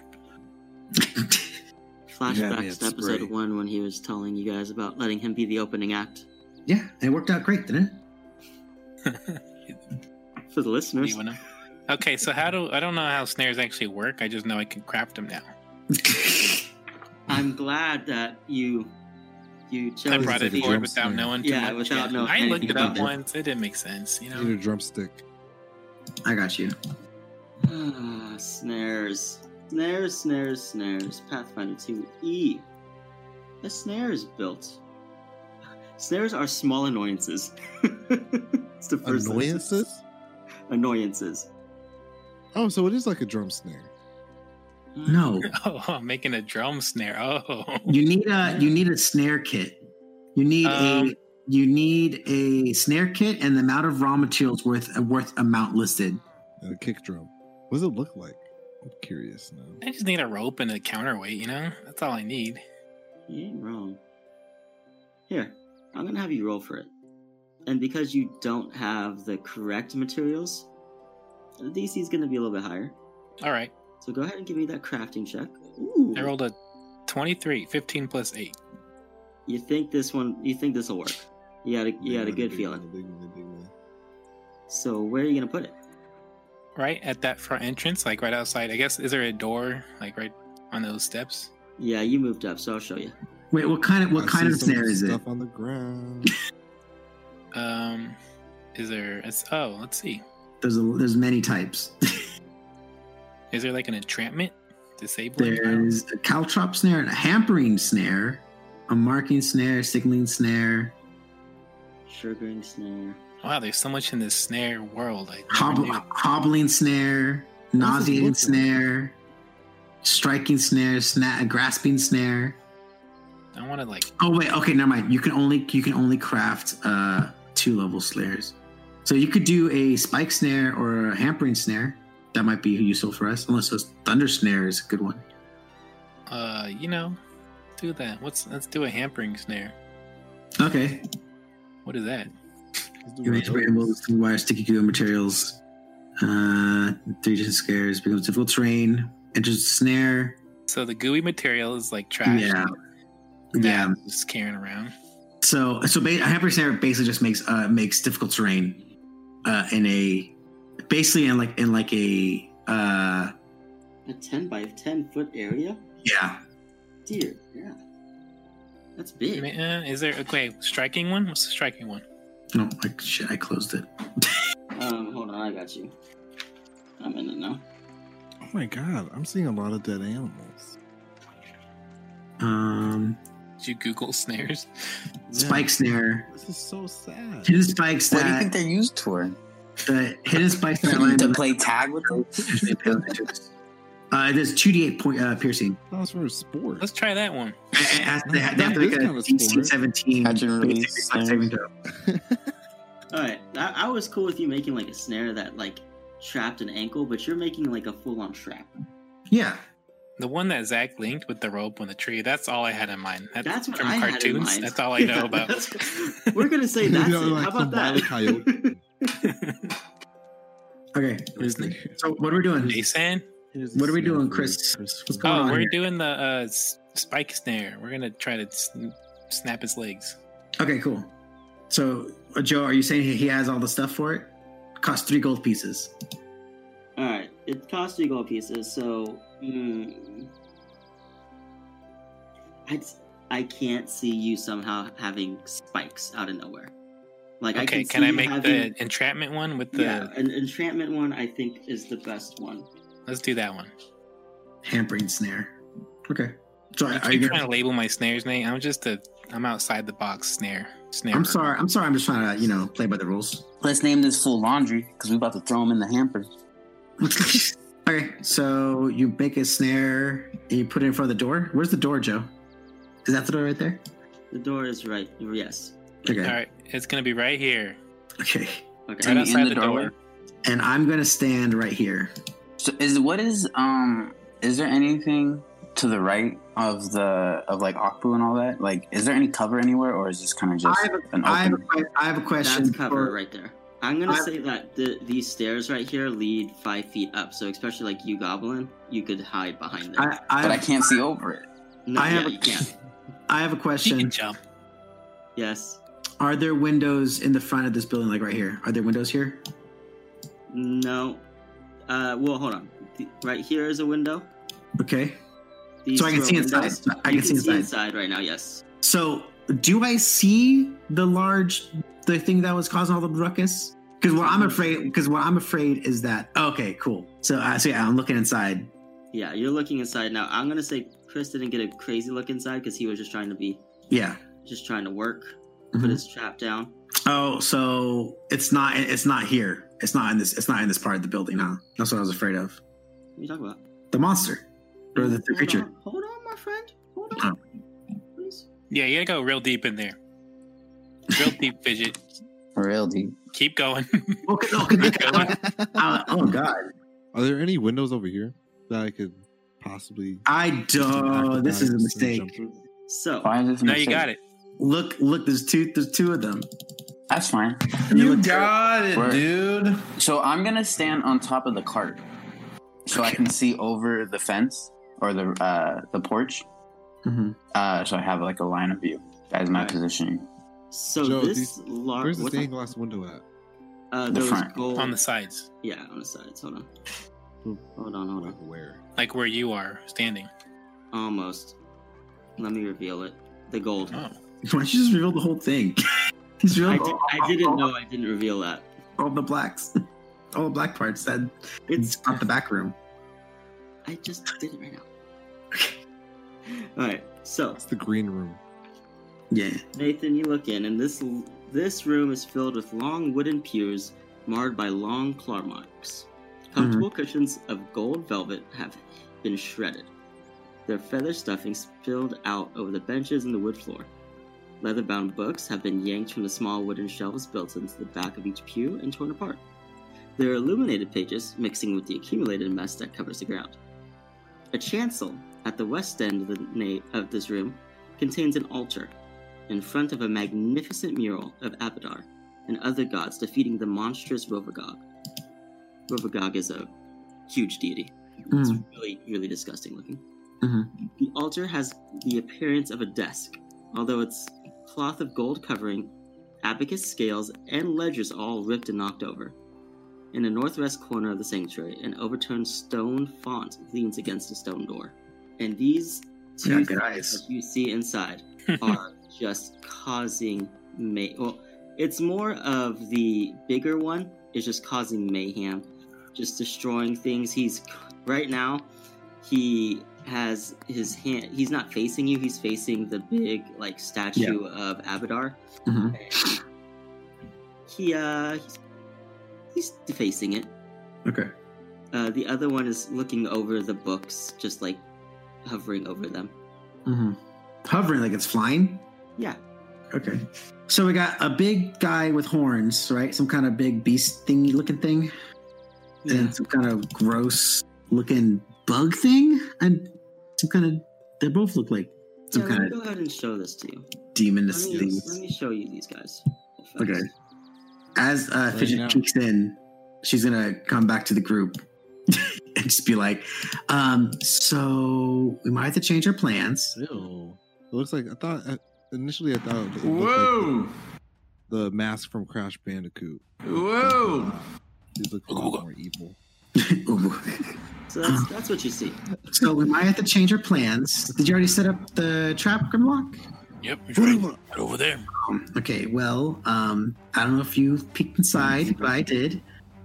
Flashbacks to episode 1 when he was telling you guys about letting him be the opening act. Yeah, it worked out great, didn't For the listeners. You wanna- Okay, so I don't know how snares actually work. I just know I can craft them now. it? I'm glad that you chose I brought to it be- forward without knowing too Yeah, much. without knowing I looked anything it up about it. once. It didn't make sense, Need a drumstick. I got you. Snares. Pathfinder 2E. A snare is built. Snares are small annoyances. It's the first Annoyances? Annoyances. Oh, so it is like a drum snare. No, Oh, I'm making a drum snare. Oh, you need a snare kit. You need a snare kit and the amount of raw materials worth amount listed. And a kick drum. What does it look like? I'm curious now. I just need a rope and a counterweight. That's all I need. You ain't wrong. Here, I'm gonna have you roll for it. And because you don't have the correct materials, the DC is gonna be a little bit higher. All right, So go ahead and give me that crafting check. Ooh. I rolled a 23, 15 plus 8. You think this will work? You got a good feeling. Big one. So where are you gonna put it? Right at that front entrance, like right outside. I guess, is there a door like right on those steps? Yeah, you moved up, so I'll show you. Wait, what kind I of see some snare is it? Stuff on the ground. Is there? Let's see. There's many types. Is there like an entrapment? Disabling? There's a caltrop snare, and a hampering snare, a marking snare, signaling snare, Sugaring snare. Wow, there's so much in this snare world. I never knew. hobbling snare, does it nauseating look like? snare, striking snare, grasping snare. I want to like. Oh wait, okay, never mind. You can only craft 2-level snares. So you could do a spike snare or a hampering snare. That might be useful for us. Unless those thunder snare is a good one. Do that. Let's do a hampering snare. Okay. What is that? You may ramble through wire sticky glue materials. 3 different scares becomes difficult terrain. Enters the snare. So the gooey material is like trash. Yeah. that Yeah. Just carrying around. So a hampering snare basically just makes difficult terrain in a A 10 by 10 foot area? yeah. Dear, yeah. That's big. Is there striking one? What's the striking one? No, I closed it. Hold on, I got you. I'm in it now. Oh my god, I'm seeing a lot of dead animals. Did you Google snares? Spike snare. This is so sad. Hidden spikes What do you that think they're used for? the hidden spikes that land To play tag with them? there's 2d8 piercing. That's for a sport. Let's try that one. They have to make a DC 17 Catch and release basic saving throw. Alright, I was cool with you making like a snare that like trapped an ankle, but you're making like a full on trap. Yeah. The one that Zach linked with the rope on the tree, that's all I had in mind. That's what from I cartoons. had in mind. That's all I know about. We're going to say that's You know, it. like How about some Wile E. that? Okay. So what are we doing? Jason? What are we doing, Chris? What's going on We're here? doing the spike snare. We're going to try to snap his legs. Okay, cool. So, Joe, are you saying he has all the stuff for it? Costs 3 gold pieces. All right. It costs 3 gold pieces, so... I can't see you somehow having spikes out of nowhere. Like, Okay, I can I make the entrapment one with the... Yeah, an entrapment one I think is the best one. Let's do that one. Hampering snare. Okay. So You are keep you trying to label my snares, Nate. I'm outside the box snare. I'm sorry. I'm just trying to, play by the rules. Let's name this full laundry because we're about to throw him in the hamper. Okay, so you make a snare and you put it in front of the door. Where's the door, Joe? Is that the door right there? The door is right. Yes. Okay. All right, it's gonna be right here, Okay. Okay. right In outside the the doorway? door. And I'm gonna stand right here. So is there anything to the right of Akbu and all that? Like, is there any cover anywhere, or is this kind of just an open? I have a question. That's cover right there. I'm gonna say that these stairs right here lead 5 feet up, so especially like you, Goblin, you could hide behind them. But I can't see over it. No, you can't. I have a He question. can jump. Yes. Are there windows in the front of this building, like right here? Are there windows here? No. Well, hold on. Right here is a window. Okay. These So I can two are see inside. windows. I You can see inside. right now. Yes. So, do I see the thing that was causing all the ruckus? Because what I'm afraid is that. Okay, cool. So I'm looking inside. Yeah, you're looking inside now. I'm gonna say Chris didn't get a crazy look inside because he was just trying to work, put his trap down. Oh, so it's not here. It's not in this part of the building, huh? That's what I was afraid of. What are you talking about? The monster or the creature. Hold on, my friend. Hold on. Please. Yeah, you gotta go real deep in there. Real deep, Fidget. Real deep. Keep going. Okay. Oh God. Are there any windows over here that I could possibly? I don't. This is a mistake. So Why is this a Now you mistake? got it. Look. There's two of them. That's fine. You got it, Where- dude. So I'm gonna stand on top of the cart, so I can see over the fence or the porch. Mm-hmm. So I have like a line of view. That is my Right. positioning. So Joe, this large. Where's the stained glass window at? The there was front. gold On the sides, Yeah, on the sides. Hold on. Where? like where you are standing. Almost. Let me reveal it. The gold. Oh, Why don't you just reveal the whole thing? Just reveal I didn't know I didn't reveal that. all the blacks, all the black parts. That It's not the back room. I just did it right now. All right. So It's the green room. Yeah. Nathan, you look in, and this room is filled with long wooden pews marred by long claw marks. Comfortable cushions of gold velvet have been shredded. Their feather stuffing spilled out over the benches and the wood floor. Leather-bound books have been yanked from the small wooden shelves built into the back of each pew and torn apart. There are illuminated pages mixing with the accumulated mess that covers the ground. A chancel at the west end of this room contains an altar in front of a magnificent mural of Abadar and other gods defeating the monstrous Rovagog. Rovagog is a huge deity. It's really, really disgusting looking. The altar has the appearance of a desk, although its cloth of gold covering, abacus scales, and ledgers all ripped and knocked over. In the northwest corner of the sanctuary, an overturned stone font leans against a stone door. And these two good things eyes. that you see inside are just causing well, it's more of the bigger one is just causing mayhem, just destroying things. Right now, he has his hand, he's not facing you, he's facing the big like statue of Abadar. Mhm. He's defacing it. Okay. The other one is looking over the books, just like hovering over them. Hovering like it's flying. Yeah. Okay. So we got a big guy with horns, right? Some kind of big beast thingy looking thing. Yeah. And some kind of gross looking bug thing. And some kind of. They both look like some Yeah, kind let me of go ahead and show this to you. demonous Let things. me show you these guys. Okay. As Fidget now. peeks in, she's gonna come back to the group and just be like, "So we might have to change our plans." Ew. It looks like initially I thought it looked Whoa! like the mask from Crash Bandicoot. Whoa! These look a lot more evil. So that's what you see. So we might have to change our plans. Did you already set up the trap, Grimlock? Yep, it's right over there. Okay, well, I don't know if you peeked inside, but I did.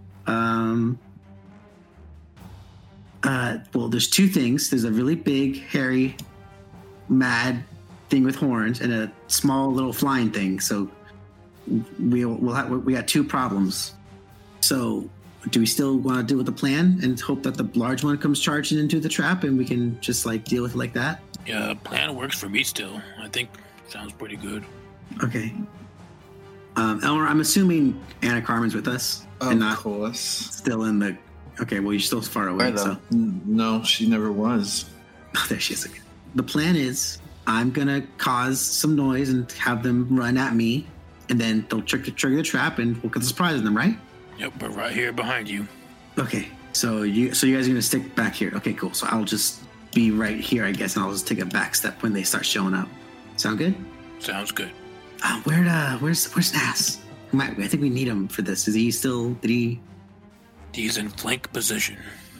Well, there's two things. There's a really big, hairy, mad thing with horns, and a small little flying thing. So we got two problems. So do we still want to do with the plan and hope that the large one comes charging into the trap, and we can just like deal with it like that? Yeah, plan works for me still. I think sounds pretty good. Okay. Elmer, I'm assuming Anna Carmen's with us and not course. still in the. Okay, well, you're still far away. Where, though? So No, she never was. oh, there she is again. The plan is I'm gonna cause some noise and have them run at me, and then they'll trigger the trap, and we'll get the surprise on them, right? Yep, but right here behind you. Okay. So you guys are gonna stick back here. Okay, cool. So I'll just be right here, I guess, and I'll just take a back step when they start showing up. Sound good? Sounds good. Where's Nass? I think we need him for this. Is he still? Did he? He's in flank position.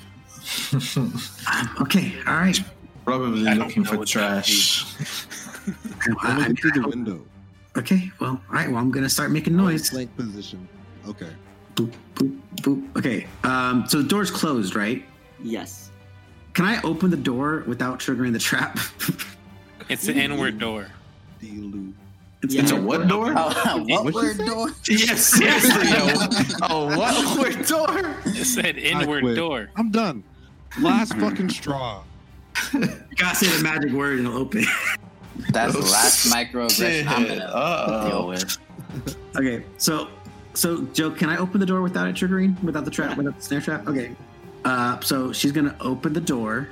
Okay. All right. Probably I don't looking know for what that trash. I'm looking through the window. Okay. Well, all right. Well, I'm gonna start making noise. Flank position. Okay. Boop, boop, boop. Okay. So the door's closed, right? Yes. Can I open the door without triggering the trap? It's the inward door. Delu. It's a what door? What word door? Yes, seriously. A what word door? It said I inward quit. door. I'm done. Last fucking straw. You gotta say the magic word and it'll open. That's the last microaggression I'm gonna Uh-oh. deal with. Okay. So Joe, can I open the door without it triggering? Without the trap? Without the snare trap? Okay. So she's gonna open the door,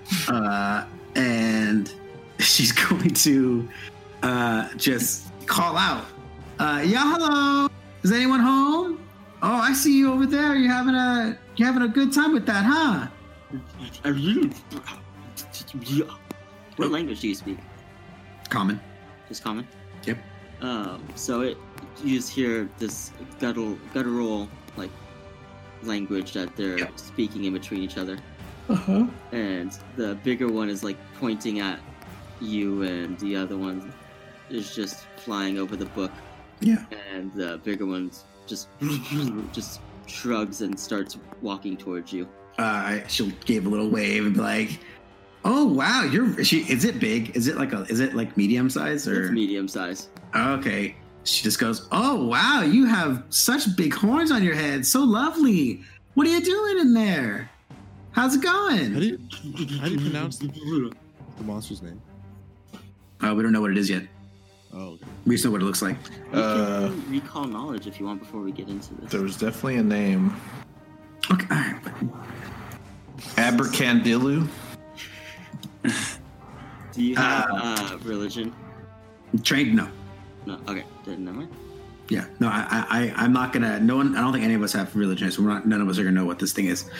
and she's going to just call out, "Yeah, hello. Is anyone home? Oh, I see you over there. You're having a good time with that, huh?" What language do you speak? Common. Just common? Yep. So you just hear this guttural like language that they're speaking in between each other. Uh-huh. And the bigger one is like pointing at you, and the other one is just flying over the book. Yeah. And the bigger one just shrugs and starts walking towards you. She'll give a little wave and be like, "Oh wow, is it big? Is it like medium size or?" It's medium size. Okay. She just goes, "Oh wow, you have such big horns on your head. So lovely. What are you doing in there? How's it How going?" do you pronounce the monster's name? We don't know what it is yet. Oh, okay. We just know what it looks like. You can recall knowledge if you want before we get into this. There was definitely a name. Okay, all right. Abercandilu. Do you have religion? Trained? No. No. Okay. Then never mind. Yeah. No. I'm not gonna. No one. I don't think any of us have religion, so none of us are gonna know what this thing is.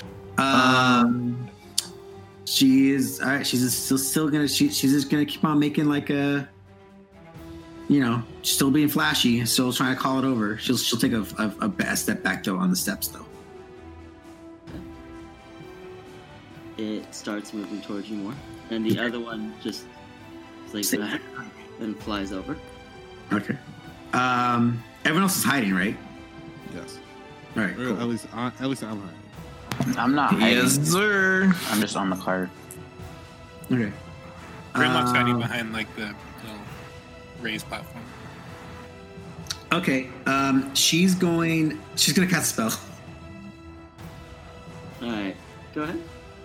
She is. All right. She's still gonna. She's just gonna keep on making like a. Still being flashy. Still trying to call it over. She'll take a step back though on the steps though. It starts moving towards you more, and the other one just is like and flies over. Okay. Everyone else is hiding, right? Yes. All right. Or Cool. at least I'm hiding. I'm not hiding. Yes, sir. I'm just on the card. Okay. Grimlock's hiding behind like the little raised platform. Okay. She's gonna cast a spell. All right. Go ahead.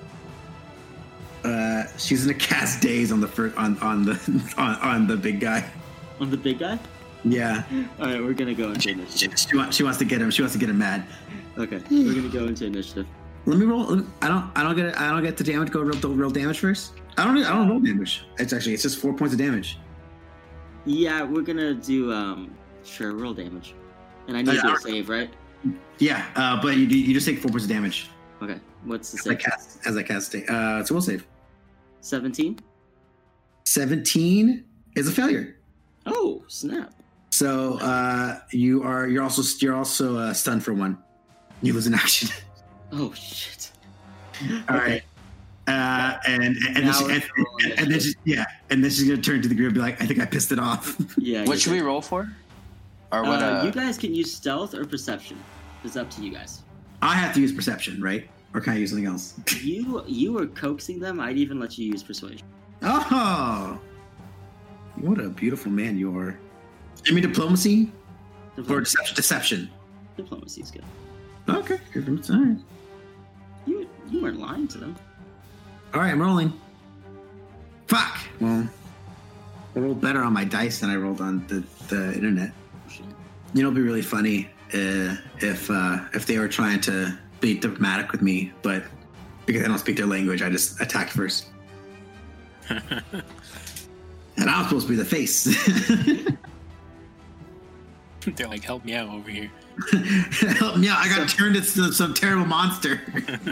She's gonna cast Daze on the on the big guy. On the big guy. Yeah. All right. We're gonna go into initiative. She wants to get him. She wants to get him mad. Okay. We're gonna go into initiative. Let me roll. I don't get the damage. Go real damage first. I don't know damage. It's just 4 points of damage. Yeah, we're gonna do sure, roll damage. And I need to do a save, right? Yeah, but you just take 4 points of damage. Okay. What's the save? As I cast it. It's a will save. 17? 17 is a failure. Oh, snap. So you're also stunned for 1. You lose an action. Oh shit. All right. And then she's gonna turn to the group and be like, I think I pissed it off. Yeah. What should we roll for? Or what? You guys can use stealth or perception. It's up to you guys. I have to use perception, right? Or can I use something else? You were coaxing them. I'd even let you use persuasion. Oh, what a beautiful man you are. I mean, diplomacy or deception. Diplomacy is good. Okay, all right. You weren't lying to them. All right, I'm rolling. Fuck. Well, I rolled better on my dice than I rolled on the internet. You know, it'd be really funny if they were trying to be diplomatic with me, but because I don't speak their language, I just attack first. And I'm supposed to be the face. They're like, help me out over here. Help me out! I got turned into some terrible monster.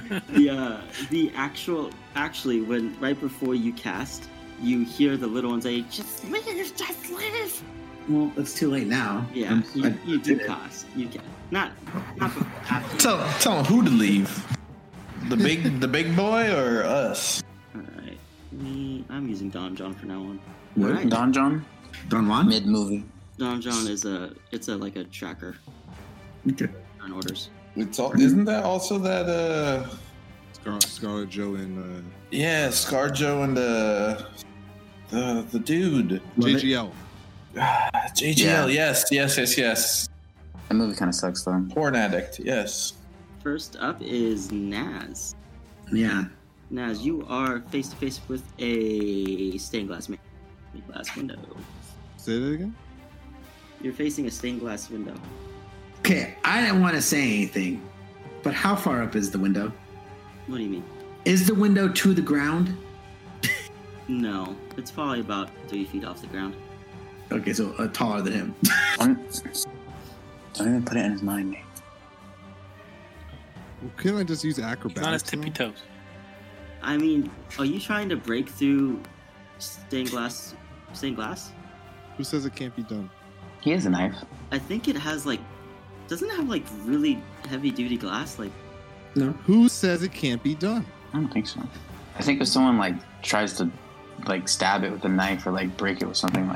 Actually, when right before you cast, you hear the little one say, "Just leave." Well, it's too late now. Yeah, you do cast. You can not before. After. Tell him who to leave. The big boy or us? All right, I'm using Don John for now on. What? Right. Don John? Don Juan? Mid movie. Don John is like a tracker. Okay. On orders. Isn't that also that Scarlet Joe and ScarJo and the dude JGL. JGL, yes. That movie kind of sucks though. Porn addict, yes. First up is Naz. Yeah. Naz, you are face to face with a stained glass window. Say that again? You're facing a stained glass window. Okay, I didn't want to say anything, but how far up is the window? What do you mean? Is the window to the ground? No, it's probably about 3 feet off the ground. Okay, so taller than him. Don't even put it in his mind, Nate. Well, couldn't I just use acrobatics? He's on his tippy toes. I mean, are you trying to break through stained glass? Who says it can't be done? He has a knife. I think it has doesn't it have really heavy duty glass? No. Who says it can't be done? I don't think so. I think if someone tries to stab it with a knife or break it with something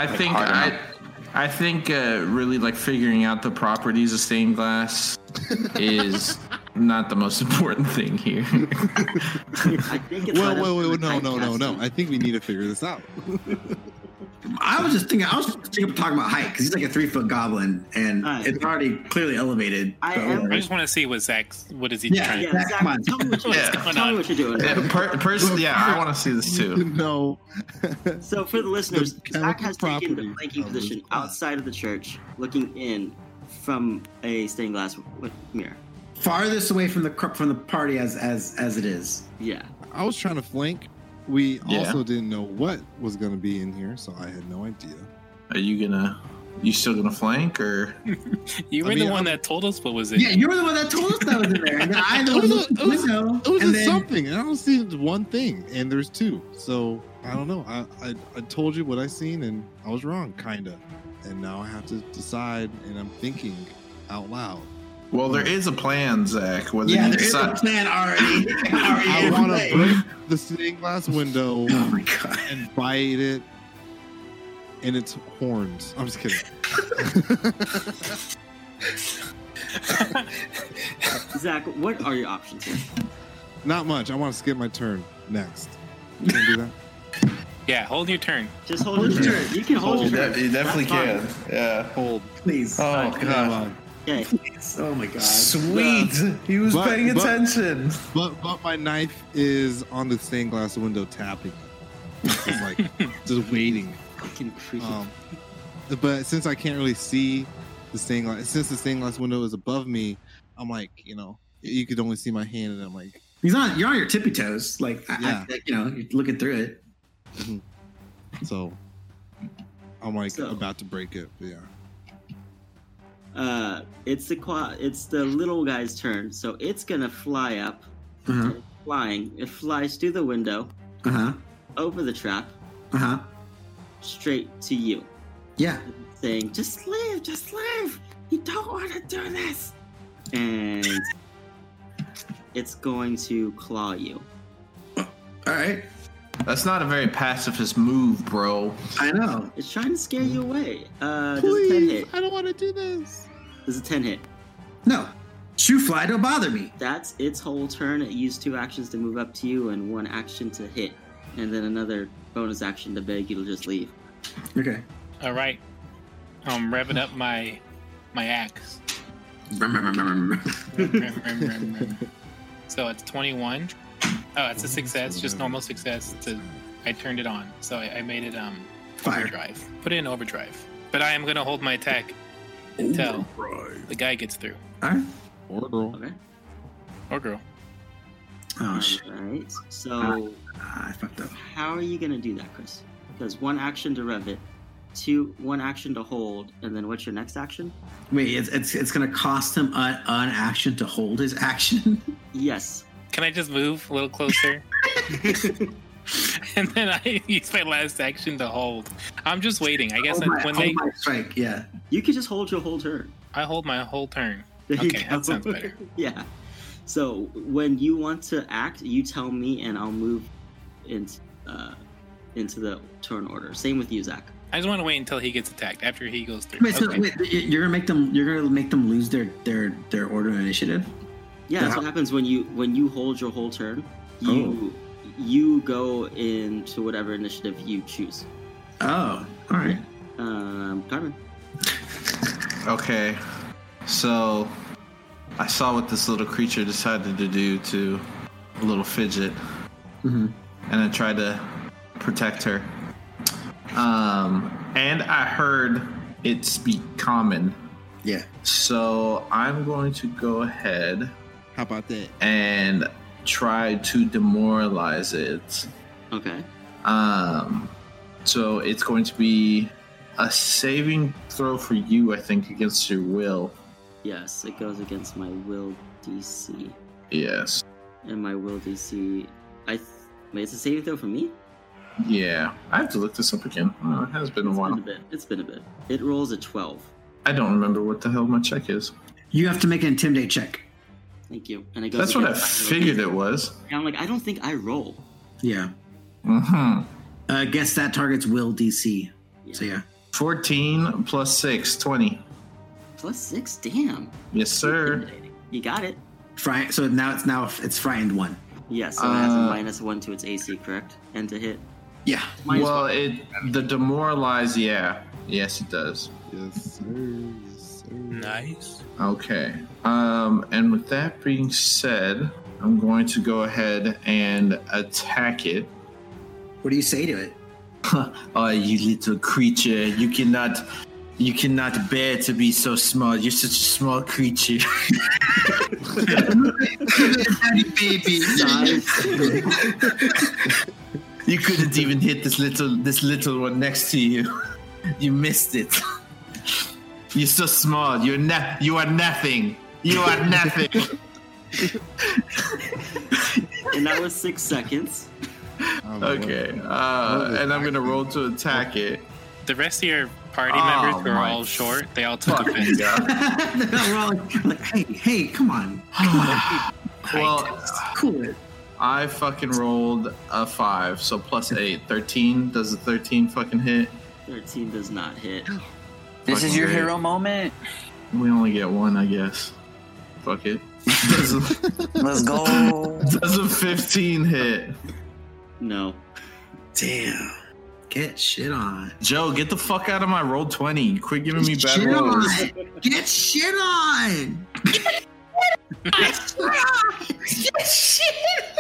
I think really figuring out the properties of stained glass is not the most important thing here. I think it's no. I think we need to figure this out. I was just thinking talking about height because he's like a 3-foot goblin and it's already clearly elevated. I just want to see what is he trying to do? Zach, tell me what you're doing. Personally, I want to see this too. No. So for the listeners, Zach has taken the flanking position outside of the church, looking in from a stained glass mirror. Farthest away from the party as it is. Yeah. I was trying to flank. We also didn't know what was going to be in here, so I had no idea. Are you still gonna flank or? You were the one that told us what was in. Yeah, you were the one that told us that was in there, and then I know it was something, and I don't see one thing, and there's two. So I don't know. I told you what I seen, and I was wrong, kinda. And now I have to decide, and I'm thinking out loud. Well, there is a plan, Zach. There is a plan already. I want to break the stained glass window and bite it in its horns. I'm just kidding. Zach, what are your options here? Not much. I want to skip my turn next. You can do that? Yeah, hold your turn. Just hold your turn. You can hold your turn. You definitely can. Yeah. Hold. Please. Oh, God. Okay. Please. Oh, my God. Sweet. He was paying attention. But my knife is on the stained glass window tapping. It's just waiting. But since I can't really see the since the stained glass window is above me, I'm you could only see my hand, and I'm You're on your tippy toes. Like, Yeah. you're looking through it. So I'm like about to break it. But yeah. It's the little guy's turn. So it's gonna fly up. Uh-huh. Flying. It flies through the window. Uh-huh. Over the trap. Uh-huh. Straight to you. Yeah. Saying, just leave. You don't want to do this. And it's going to claw you. All right. That's not a very pacifist move, bro. I know. It's trying to scare you away. Does a 10 hit? I don't want to do this. Does a 10 hit? No. Shoo fly, don't bother me. That's its whole turn. It used 2 actions to move up to you and 1 action to hit. And then another bonus action to beg you to just leave. Okay. All right. I'm revving up my axe. So it's 21. Oh, it's a success, just normal success. I turned it on, so I made it Fire. overdrive. Put it in overdrive. But I am gonna hold my attack until the guy gets through. All right. Or girl. Okay. Or girl. Oh, shit. Alright. So, I fucked up. how are you going to do that, Chris? Because 1 action to rev it, 1 action to hold, and then what's your next action? Wait, it's going to cost him an action to hold his action? Yes. Can I just move a little closer? And then I use my last action to hold. I'm just waiting. I guess hold my strike, yeah. You could just hold your whole turn. I hold my whole turn. There you Okay, go. that sounds better. Yeah. So when you want to act, you tell me, and I'll move into the turn order. Same with you, Zach. I just want to wait until he gets attacked. After he goes through. Wait, so Okay. wait, you're gonna make them lose their order of initiative? Yeah, that's what happens when you hold your whole turn. You go into whatever initiative you choose. Oh, all right. Carmen. Okay, so I saw what this little creature decided to do to a little fidget, Mm-hmm. and I tried to protect her. And I heard it speak common, Yeah. so I'm going to go ahead How about that? and try to demoralize it. Okay. So it's going to be a saving throw for you, I think, against your will. Yes, it goes against my will DC. Yes. And my will DC... Wait, it's a saving throw for me? Yeah. I have to look this up again. It has been a while. It's been a bit. It rolls a 12. I don't remember what the hell my check is. You have to make an intimidate check. Thank you. And it goes That's what I against- figured it was. And I'm like, I don't think I roll. Yeah. Mm-hmm. Guess that target's will DC. So yeah. 14 plus 6, 20. Plus 6? Damn. Yes, sir. You got it. So now it's frightened 1. Yes, so it has a -1 to its AC, correct? And to hit. Yeah. Well, the demoralize, yeah. Yes, it does. Yes, sir. Yes, sir. Nice. Okay. And with that being said, I'm going to go ahead and attack it. What do you say to it? Oh, you little creature! You cannot bear to be so small. You're such a small creature. Daddy baby. You couldn't even hit this little one next to you. You missed it. You're so small. You are nothing. You are nothing. And that was 6 seconds. Okay. And I'm gonna roll to attack it. The rest of your party members who are my all short, they all took Fucking offense. God. We're all like, hey, come on. Well, Cool it. I fucking rolled a 5, so plus 8. 13. Does the 13 fucking hit? 13 does not hit. This is Fucking your great. hero moment. We only get 1, I guess. Fuck it. Let's go. Does a 15 hit? No. Damn. Get shit on. Joe, get the fuck out of my roll 20. Quit giving me bad Shit rolls. on. Get shit on. Get shit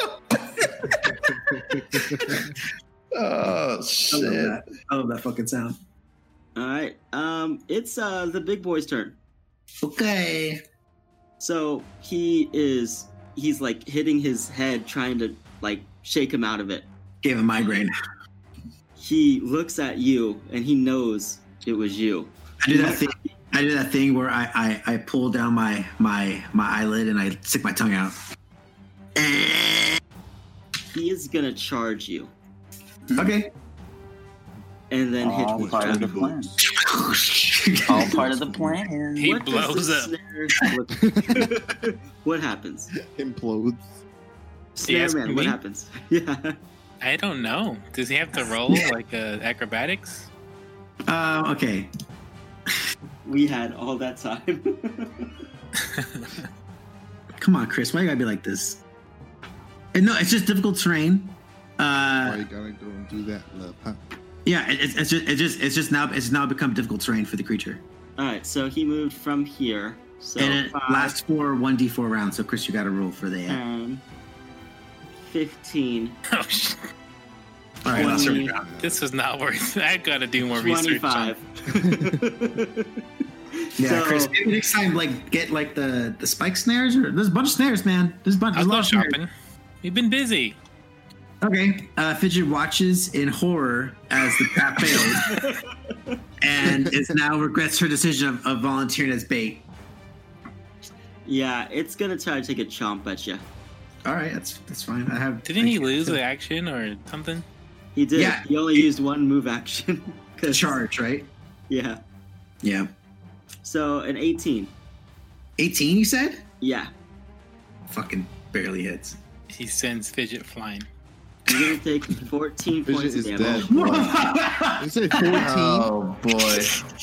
on. Oh, shit. I love that fucking sound. Alright. It's the big boy's turn. Okay. So he is he's like hitting his head, trying to like shake him out of it. Gave a migraine. He looks at you, and he knows it was you. I do that thing where I pull down my eyelid and I stick my tongue out. He is gonna charge you. Okay. And then hit All you. part of the plan. All part of the plan. He What blows does up. the snare what happens? Implodes. Snare asking man, what me? happens? Yeah. I don't know. Does he have to roll like acrobatics? Okay. We had all that time. Come on, Chris. Why you gotta be like this? And no, it's just difficult terrain. Why you gotta go and do that, love? Huh? Yeah, it's now become difficult terrain for the creature. Alright, so he moved from here. So And it 5, lasts for 1d4 rounds. So Chris, you got to roll for the. 10, 15, Oh, shit. All right, last 20, round. This is not worth it. I gotta do more research. 25. Yeah, So- Chris. Maybe next time, like get like the spike snares, or there's a bunch of snares, man. There's a bunch. I'll There's a go lot of snares. shopping. We've been busy. Okay. Fidget watches in horror as the trap fails, and is now regrets her decision of volunteering as bait. Yeah, it's gonna try to take a chomp at you. All right, that's fine. I have. Didn't he lose the action or something? He did. Yeah. He only used one move action. 'Cause- charge, right? Yeah. Yeah. So an 18. 18, you said? Yeah. Fucking barely hits. He sends Fidget flying. You're gonna take 14 Fidget points of is damage. dead. You said 14. Oh boy.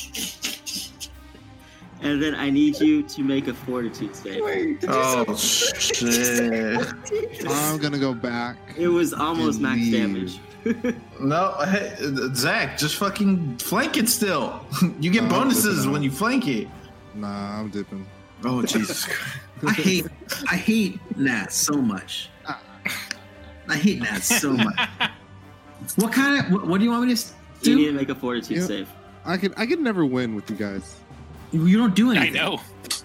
And then I need you to make a fortitude save. Oh shit! I'm gonna go back. It was almost And max leave. damage. No, hey, Zach, just fucking flank it still. You get No, bonuses listen, when you flank it. Nah, I'm dipping. Oh Jesus Christ! I hate Nats so much. I hate Nats so much. What do you want me to You need to do? make a fortitude Yeah. save. I could never win with you guys. You don't do I anything. know.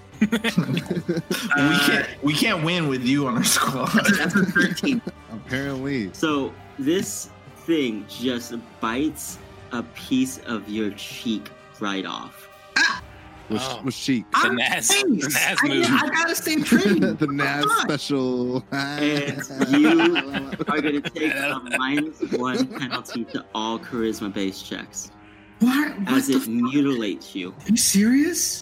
We can't win with you on our squad. That's a 13. Apparently. So this thing just bites a piece of your cheek right off. Oh. Was chic. The Naz move. I gotta stay pretty. The Naz Fuck. special. And you are going to take a -1 penalty to all charisma-based checks What? as What it the mutilates you. Are you serious?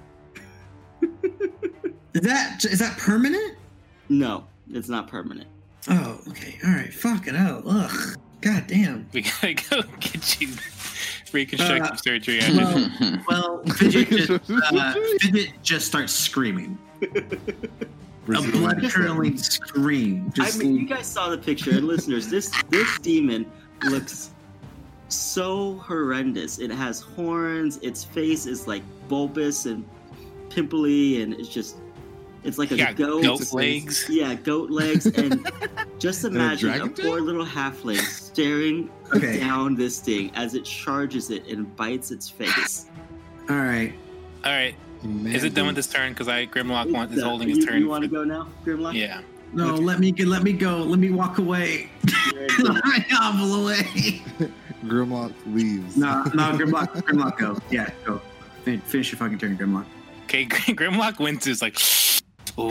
Is that permanent? No, it's not permanent. Oh, okay. All right. Fucking hell. Ugh. God damn. We gotta go get you reconstructive surgery. Well, Fidget just starts screaming. A blood-curdling scream. I Just mean, you guys saw the picture, and listeners, this demon looks so horrendous. It has horns. Its face is like bulbous and pimply, and it's like a Yeah, goat. goat legs. Yeah, goat legs, and just imagine a dragon poor tail? little halfling staring Okay. down this thing as it charges it and bites its face. all right. All right, is it done with this turn? Because Grimlock is holding his you, turn. You want to for- go now, Grimlock? Yeah. No, let me go. Let me walk away. Let me hobble away. Grimlock leaves. No, Grimlock, go. Yeah, go. Finish your fucking turn, Grimlock. Okay, Grimlock wins is like, ooh.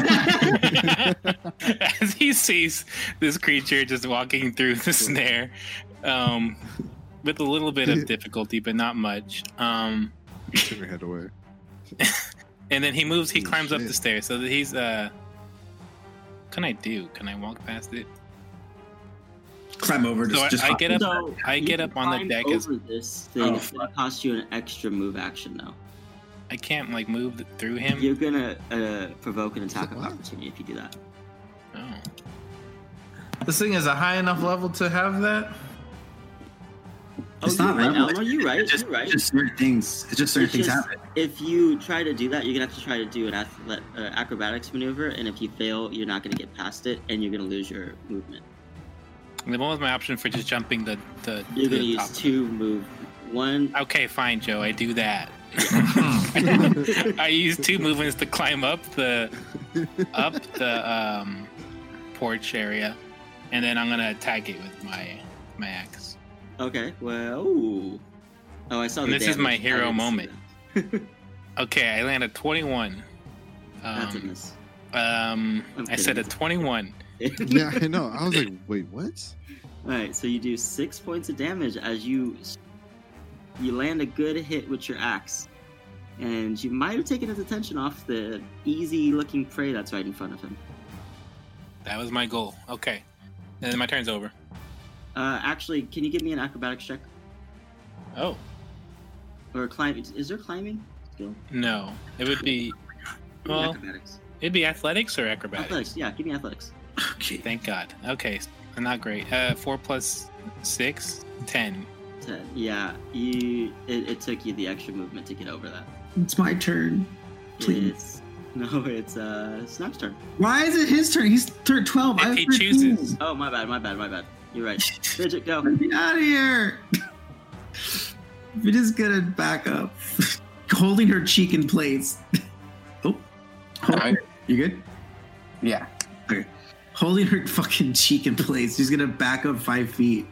As he sees this creature just walking through the snare, with a little bit of difficulty, but not much. Turn your head away. And then he moves. He Holy climbs up shit. the stairs. So that he's what can I do? Can I walk past it? Climb over. So Just I get up. So I you get can up on the climb deck as over this thing. Oh, It's gonna cost you an extra move action, though. I can't like move through him. You're gonna provoke an attack of opportunity if you do that. Oh. This thing is a high enough level to have that. It's you're not right. level. Elmo, you're right. It's just, You're right. It's just certain things. It's just certain It's things just- happen. If you try to do that, you're gonna have to try to do an acrobatics maneuver, and if you fail, you're not gonna get past it, and you're gonna lose your movement. And what was my option for just jumping the You're gonna the use top? 2 move. 1. Okay, fine, Joe. I do that. I use 2 movements to climb up the up the porch area, and then I'm gonna attack it with my axe. Okay. Well. Ooh. Oh, I saw. And the this is damage. my I hero didn't see moment. that. Okay, I land a 21. That's a miss. I said a 21. Yeah, I know. I was like, wait, what? All right, so you do 6 points of damage as you land a good hit with your axe, and you might have taken his attention off the easy-looking prey that's right in front of him. That was my goal. Okay, and then my turn's over. Actually, can you give me an acrobatics check Oh or climb? Is there climbing skill? no, it would be well, Acrobatics. it'd be athletics or acrobatics. Athletics. Yeah, give me athletics. Okay. Thank God. Okay, not great. 4 plus 6, 10. 10. Yeah, it took you the extra movement to get over that. It's my turn. Please. It's Snap's turn. Why is it his turn? He's turned 12. If I have he 13. chooses. Oh, my bad. You're right. Fidget, go. Get out of here. We're just gonna back up. Holding her cheek in place. Oh. Alright. You good? Yeah. Okay. Holding her fucking cheek in place. She's gonna back up 5 feet.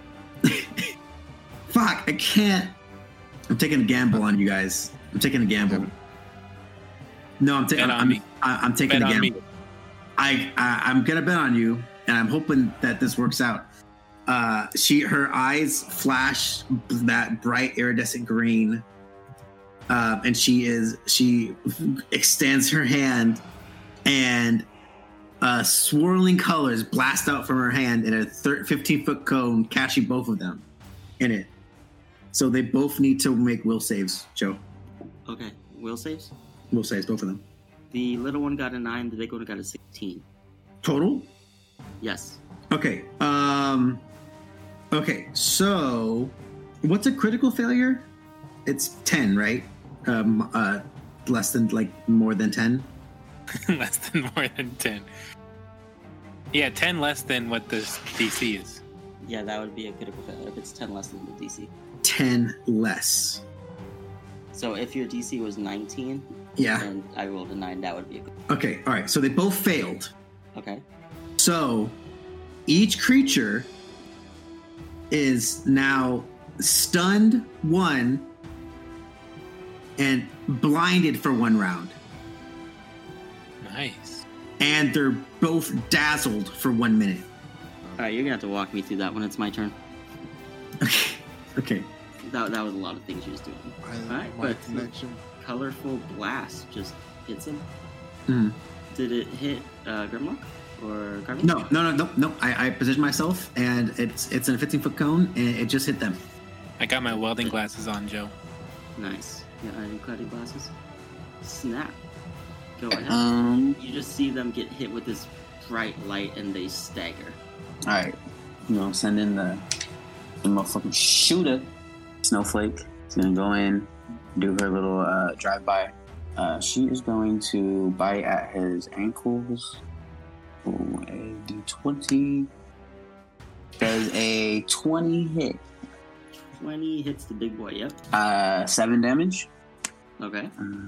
Fuck, I can't. I'm taking a gamble on you guys. I'm taking a gamble. No, I'm taking. I'm taking a gamble. I'm gonna bet on you, and I'm hoping that this works out. Her eyes flash that bright iridescent green, and she extends her hand, and swirling colors blast out from her hand in a 15-foot cone, catching both of them in it. So they both need to make will saves, Joe. Okay, will saves? Will saves, both of them. The little one got a 9, the big one got a 16. Total? Yes. Okay. Okay, so what's a critical failure? It's 10, right? Less than, more than 10? Less than more than 10. Yeah, 10 less than what the DC is. Yeah, that would be a critical failure if it's 10 less than the DC. 10 less. So if your DC was 19, Yeah. and I rolled a 9, that would be a good. Okay, all right. So they both failed. Okay. So each creature is now stunned 1 and blinded for 1 round. Nice. And they're both dazzled for 1 minute. All right, you're gonna have to walk me through that when it's my turn. Okay. That was a lot of things you just doing. All right, but connection. colorful blast just hits him. Mhm. Did it hit Grimlock or Carmen? No. I positioned myself, and it's in a 15-foot cone, and it just hit them. I got my welding glasses on, Joe. Nice. Yeah, ironclad glasses. Snap. Go ahead. You just see them get hit with this bright light, and they stagger. All right. Send in the motherfucking shooter. Snowflake is gonna go in, do her little drive-by. She is going to bite at his ankles. Oh, a D20. Does a 20 hit? 20 hits the big boy, yep. 7 damage. Okay.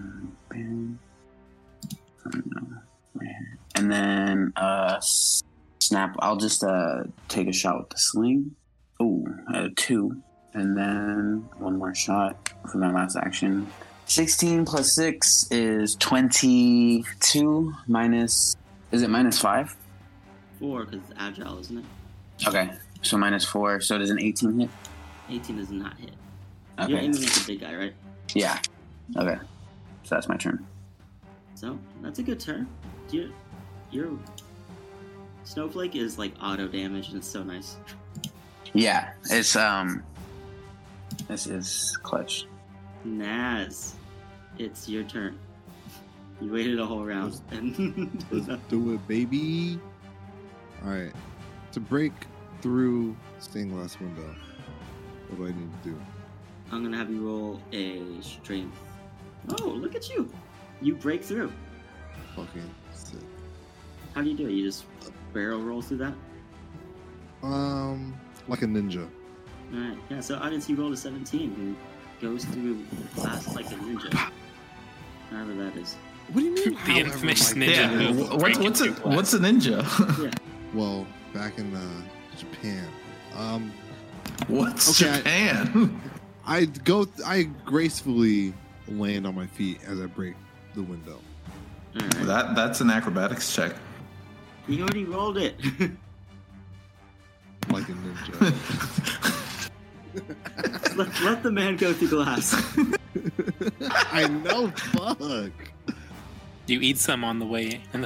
And then snap. I'll just take a shot with the sling. Oh, 2. And then 1 more shot for my last action. 16 plus 6 is 22 minus... Is it minus 5? 4, because it's agile, isn't it? Okay, so minus 4. So does an 18 hit? 18 does not hit. Okay. You're aiming at the big guy, right? Yeah. Okay. So that's my turn. So, that's a good turn. Your Snowflake is like auto damage, and it's so nice. Yeah, it's this is clutch. Naz, it's your turn. You waited a whole round. Let's do it, baby. All right. To break through stained glass window, what do I need to do? I'm gonna have you roll a strength. Oh, look at you! You break through. Fucking sick. How do you do it? You just barrel roll through that? Like a ninja. Alright, yeah, so audience, he rolled a 17 and goes through glass like a ninja. However that is. What do you mean? The infamous ninja Yeah. move. What's a ninja? Yeah. Well, back in Japan. What's Okay, Japan? I gracefully land on my feet as I break the window. All right. That's an acrobatics check. He already rolled it. Like a ninja. let the man go through glass. I know, fuck. You eat some on the way in.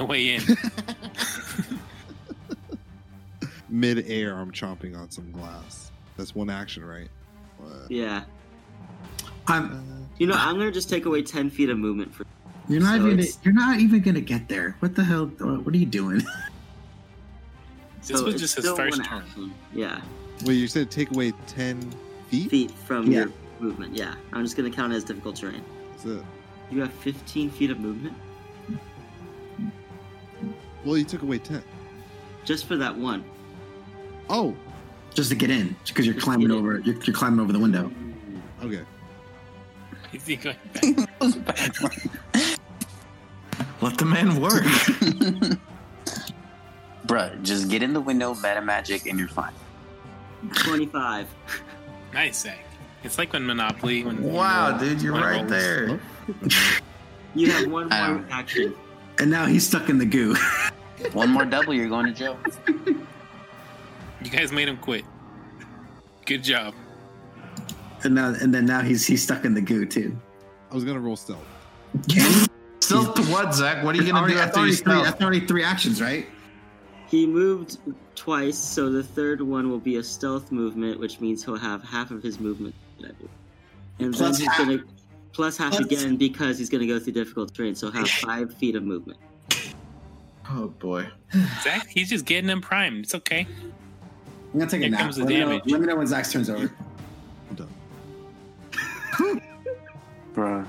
Mid-air, I'm chomping on some glass. That's one action, right? Yeah. I'm I'm gonna just take away 10 feet of movement for. You're not So even. it's- You're not even gonna get there. What the hell? What are you doing? This was it's just his still first one turn. action. Yeah, Wait, you said take away 10 feet? feet from Yeah. your movement. Yeah, I'm just gonna count it as difficult terrain. That's it. You have 15 feet of movement Well, you took away 10. just for that one. Oh, Just to get in, because you're Just climbing get in. over. You're climbing over the window. okay. Is he going back? Let the man work. Bruh, just get in the window, meta magic, and you're fine. 25. Nice, Zach. It's like when Monopoly. When Wow, dude, you're when it right rolls. there. You have one more Um, action. And now he's stuck in the goo. One more double, you're going to jail. You guys made him quit. Good job. And then now he's stuck in the goo too. I was gonna roll stealth. Stealth to what, Zach? What are you gonna do after you stealth? That's already 3 actions, right? He moved twice, so the third one will be a stealth movement, which means he'll have half of his movement. And Plus then he's half. gonna plus half Plus- again because he's gonna go through difficult terrain, so he'll have 5 feet of movement. Oh boy. Zach, he's just getting him primed. It's okay. I'm gonna take a Here nap. comes the Let me know- damage. let me know when Zach's turn's over. I'm done. Bruh.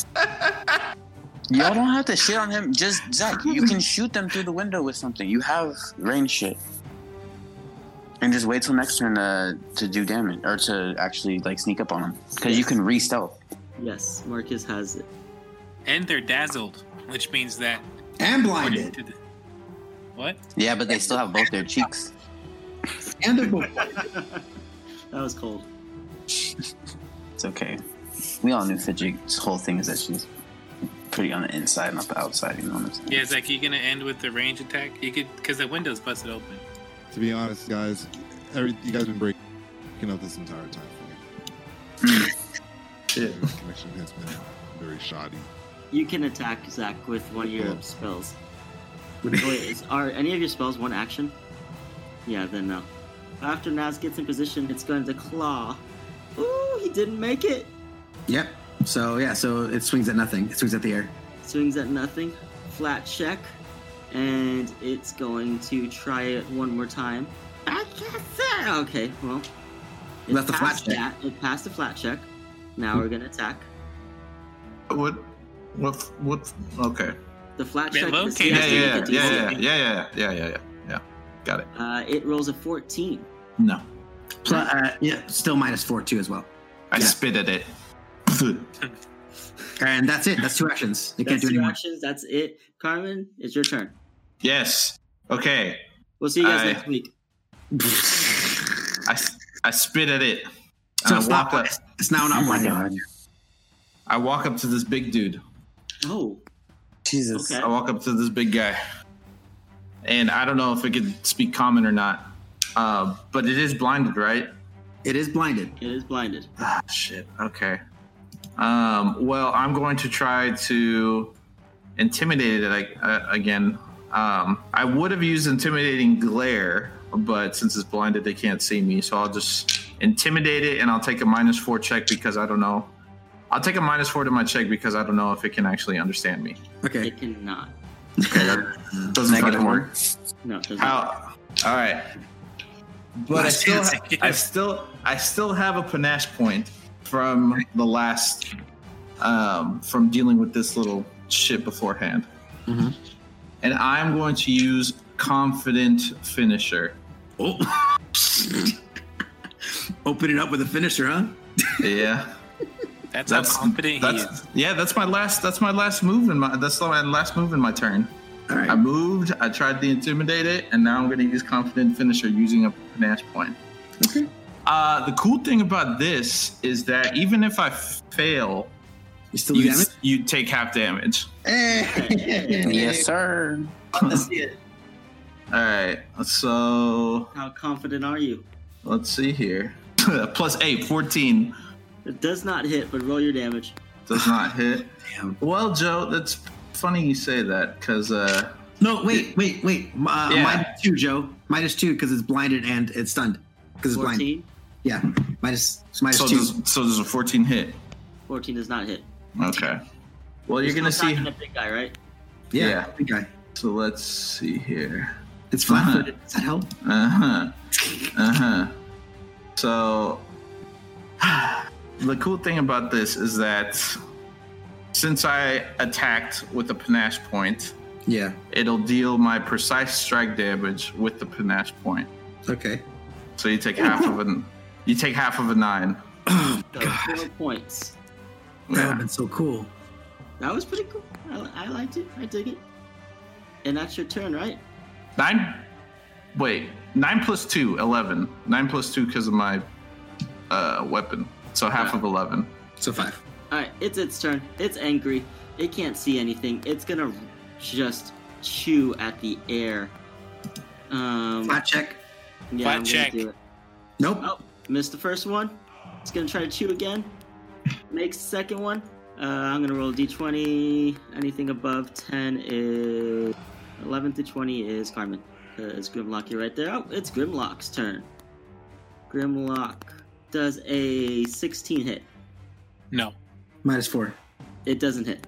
Y'all don't have to shit on him. Just, Zach, you can shoot them through the window with something. You have range shit. And just wait till next turn to do damage, or to actually like sneak up on them. Because you can re-stealth. Yes, Marcus has it. And they're dazzled, which means that. And blinded. What? Yeah, but they still have both their cheeks. And they're both. That was cold. It's okay. We all knew Fidget's whole thing is that she's pretty on the inside, not the outside. You know what I'm saying? Yeah, Zach, you gonna end with the range attack? You could, because the window's busted open. To be honest, guys, you guys been breaking up this entire time for me. Shit. The connection has been very shoddy. You can attack Zach with one of your Yeah. spells. Oh, wait, are any of your spells one action? Yeah, then no. After Naz gets in position, it's going to claw. Ooh, he didn't make it. Yep. So it swings at nothing. It swings at the air. Swings at nothing. Flat check. And it's going to try it one more time. Okay, well. It Left the flat passed check. that. It passed the flat check. Now we're going to attack. What? Okay. The flat Yeah, check is locate he has it. to make a DC. Yeah. Got it. It rolls a 14. No. Still -4 too as well. I Yeah. spit at it. And that's it. That's 2 actions. They can't That's do any 2 more. actions. That's it. Carmen, it's your turn. Yes. Okay. We'll see you guys I- next week. I spit at it. So I it's walk not. up. It's now not Oh my blinded. god. I walk up to this big dude. Oh, Jesus. okay. I walk up to this big guy, and I don't know if it could speak common or not, but it is blinded, right? It is blinded. It is blinded. Ah, shit. Okay. Well, I'm going to try to intimidate it again. I would have used intimidating glare, but since it's blinded, they can't see me. So I'll just intimidate it, and I'll take a -4 check because I don't know. I'll take a -4 to my check because I don't know if it can actually understand me. Okay. It cannot. Okay, that doesn't Negative fucking work. 1. No, it doesn't. How? All right. But I still have a panache point from the last from dealing with this little shit beforehand. Mhm. And I'm going to use confident finisher. Oh. Open it up with a finisher, huh? Yeah. That's how confident he is. Yeah, that's my last move in my turn. All right. I moved. I tried to intimidate it, and now I'm going to use confident finisher using a panache point. Okay. The cool thing about this is that even if I fail, you take half damage. Yes, sir. Let's see it. All right. So How confident are you? let's see here. Plus 8, 14. It does not hit, but roll your damage. Does not hit. Damn. Well, Joe, that's funny you say that because No, wait. -2, Joe. -2 because it's blinded and it's stunned. Because it's blind. 14? Yeah. Minus so 2. does a 14 hit? 14 does not hit. Okay. Well, you're gonna see. The big guy, right? Yeah. Big guy. So let's see here. It's flat-footed. Does that help? So the cool thing about this is that since I attacked with a panache point, Yeah. it'll deal my precise strike damage with the panache point. Okay. So you take half of a 9. Oh, So God. 4 points. That would Yeah. have been so cool. That was pretty cool. I liked it. I dig it. And that's your turn, right? 9 plus 2, 11. 9 plus 2 because of my weapon. So half of 11. So 5. Alright, it's its turn. It's angry. It can't see anything. It's gonna just chew at the air. Flat check. Yeah, Flat I'm check. gonna do it. Nope. Oh, missed the first one. It's gonna try to chew again. Makes the second one. I'm gonna roll a d20. Anything above 10 is 11 to 20 is Carmen. It's Grimlock. You're right there. Oh, it's Grimlock's turn. Grimlock does a 16 hit. No. -4. It doesn't hit.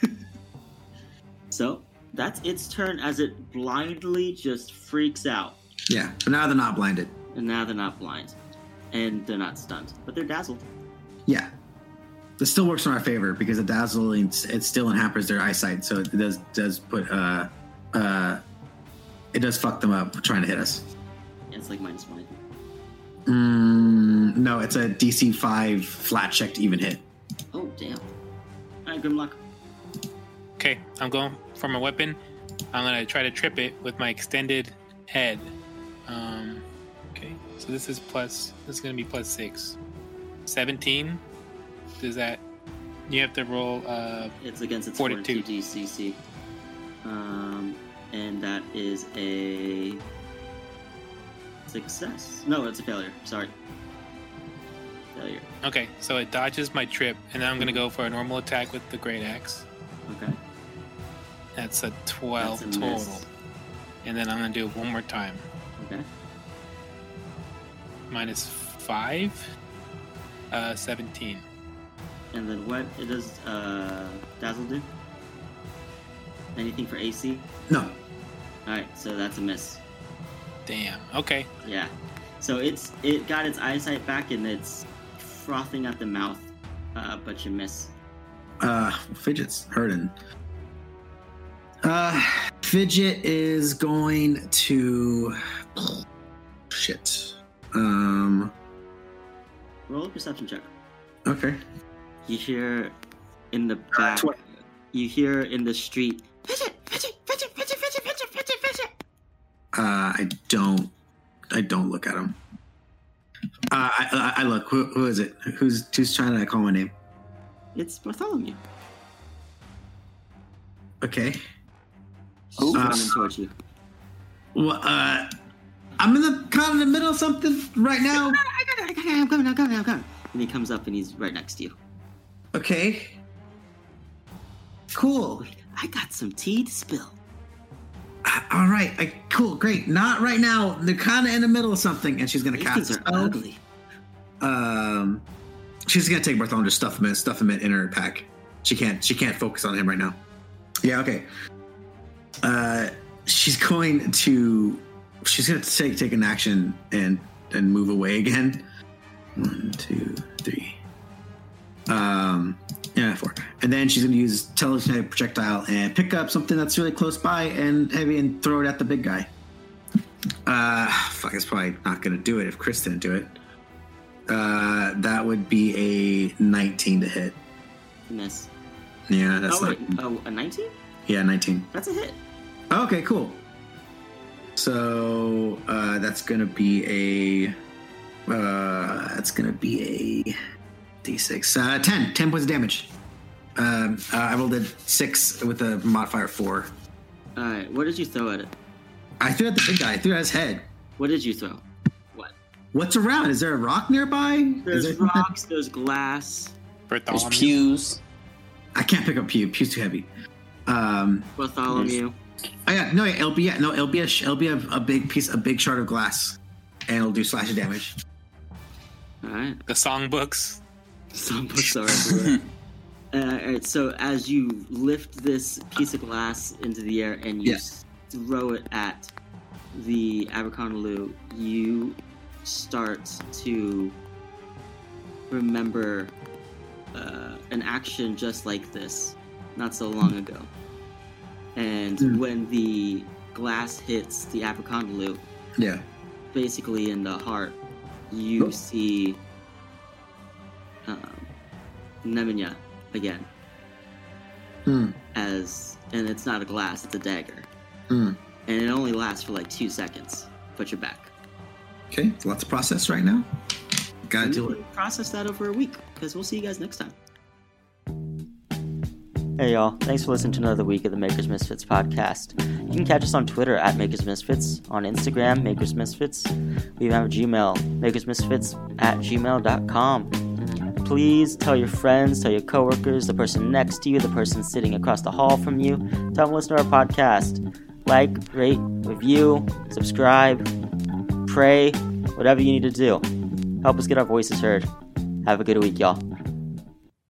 So that's its turn as it blindly just freaks out. Yeah. But now they're not blinded. And now they're not blind. And they're not stunned. But they're dazzled. Yeah. This still works in our favor because the dazzling it still hampers their eyesight, so it does put it does fuck them up trying to hit us. Yeah, it's like -1. I think. No, it's a DC 5 flat check to even hit. Oh, damn. Alright, Grimlock. Okay, I'm going for my weapon. I'm gonna try to trip it with my extended head. Okay, so this is gonna be +6. 17. Does that? You have to roll. It's against its Fortitude. Fortitude DCC. And that is a success. No, it's a failure. Sorry. Failure. Okay, so it dodges my trip, and then I'm gonna go for a normal attack with the great axe. Okay. That's a 12 That's a total. miss. And then I'm gonna do it one more time. Okay. -5. 17. And then what it does Dazzle do? Anything for AC? No. Alright, so that's a miss. Damn. Okay. Yeah. So it got its eyesight back and it's frothing at the mouth, but you miss. Fidget's hurting. Fidget is going to shit. Roll a perception check. Okay. You hear in the back. 20. You hear in the street. Fidget, Fidget, Fidget, Fidget, Fidget, Fidget, Fidget, Fidget. I don't look at him. I look. Who is it? Who's trying to call my name? It's Bartholomew. Okay. He's running towards you. Well, I'm in the kind of in the middle of something right now. I got it. I'm coming. And he comes up and he's right next to you. Okay. Cool. I got some tea to spill. All right. Cool. Great. Not right now. They're kind of in the middle of something, and she's gonna These cast things a are spell. ugly. She's gonna take Bartholomew, just stuff him in her pack. She can't focus on him right now. Yeah. Okay. She's going to take an action and move away again. 1, 2, 3. 4. And then she's going to use telekinetic projectile and pick up something that's really close by and heavy and throw it at the big guy. Fuck, it's probably not going to do it if Chris didn't do it. That would be a 19 to hit. Miss. Yeah, that's a 19? Yeah, 19. That's a hit. Okay, cool. So that's gonna be a d6. 10 points of damage. I rolled a 6 with a modifier 4. All right, what did you throw at it? I threw at the big guy. I threw at his head. What did you throw? What? What's around? Is there a rock nearby? There's rocks. There's glass. There's pews. I can't pick up pew. Pew's too heavy. Bartholomew. Oh yeah, no, it'll be a big piece, a big shard of glass, and it'll do slash damage. All right. The songbooks. Songbooks are everywhere. All right, so as you lift this piece of glass into the air and you throw it at the Aberconaloo, you start to remember an action just like this not so long ago. And when the glass hits the Aberconaloo, basically in the heart, you see Nemanja again. And it's not a glass, it's a dagger. And it only lasts for like 2 seconds, but you're back. Okay, it's lots of process right now. Gotta do it. Process that over a week, because we'll see you guys next time. Hey y'all, thanks for listening to another week of the Makers Misfits podcast. You can catch us on Twitter at Makers Misfits, on Instagram, Makers Misfits. We even have a Gmail, makersmisfits@gmail.com. Please tell your friends, tell your coworkers, the person next to you, the person sitting across the hall from you, tell them to listen to our podcast. Like, rate, review, subscribe, pray, whatever you need to do. Help us get our voices heard. Have a good week, y'all.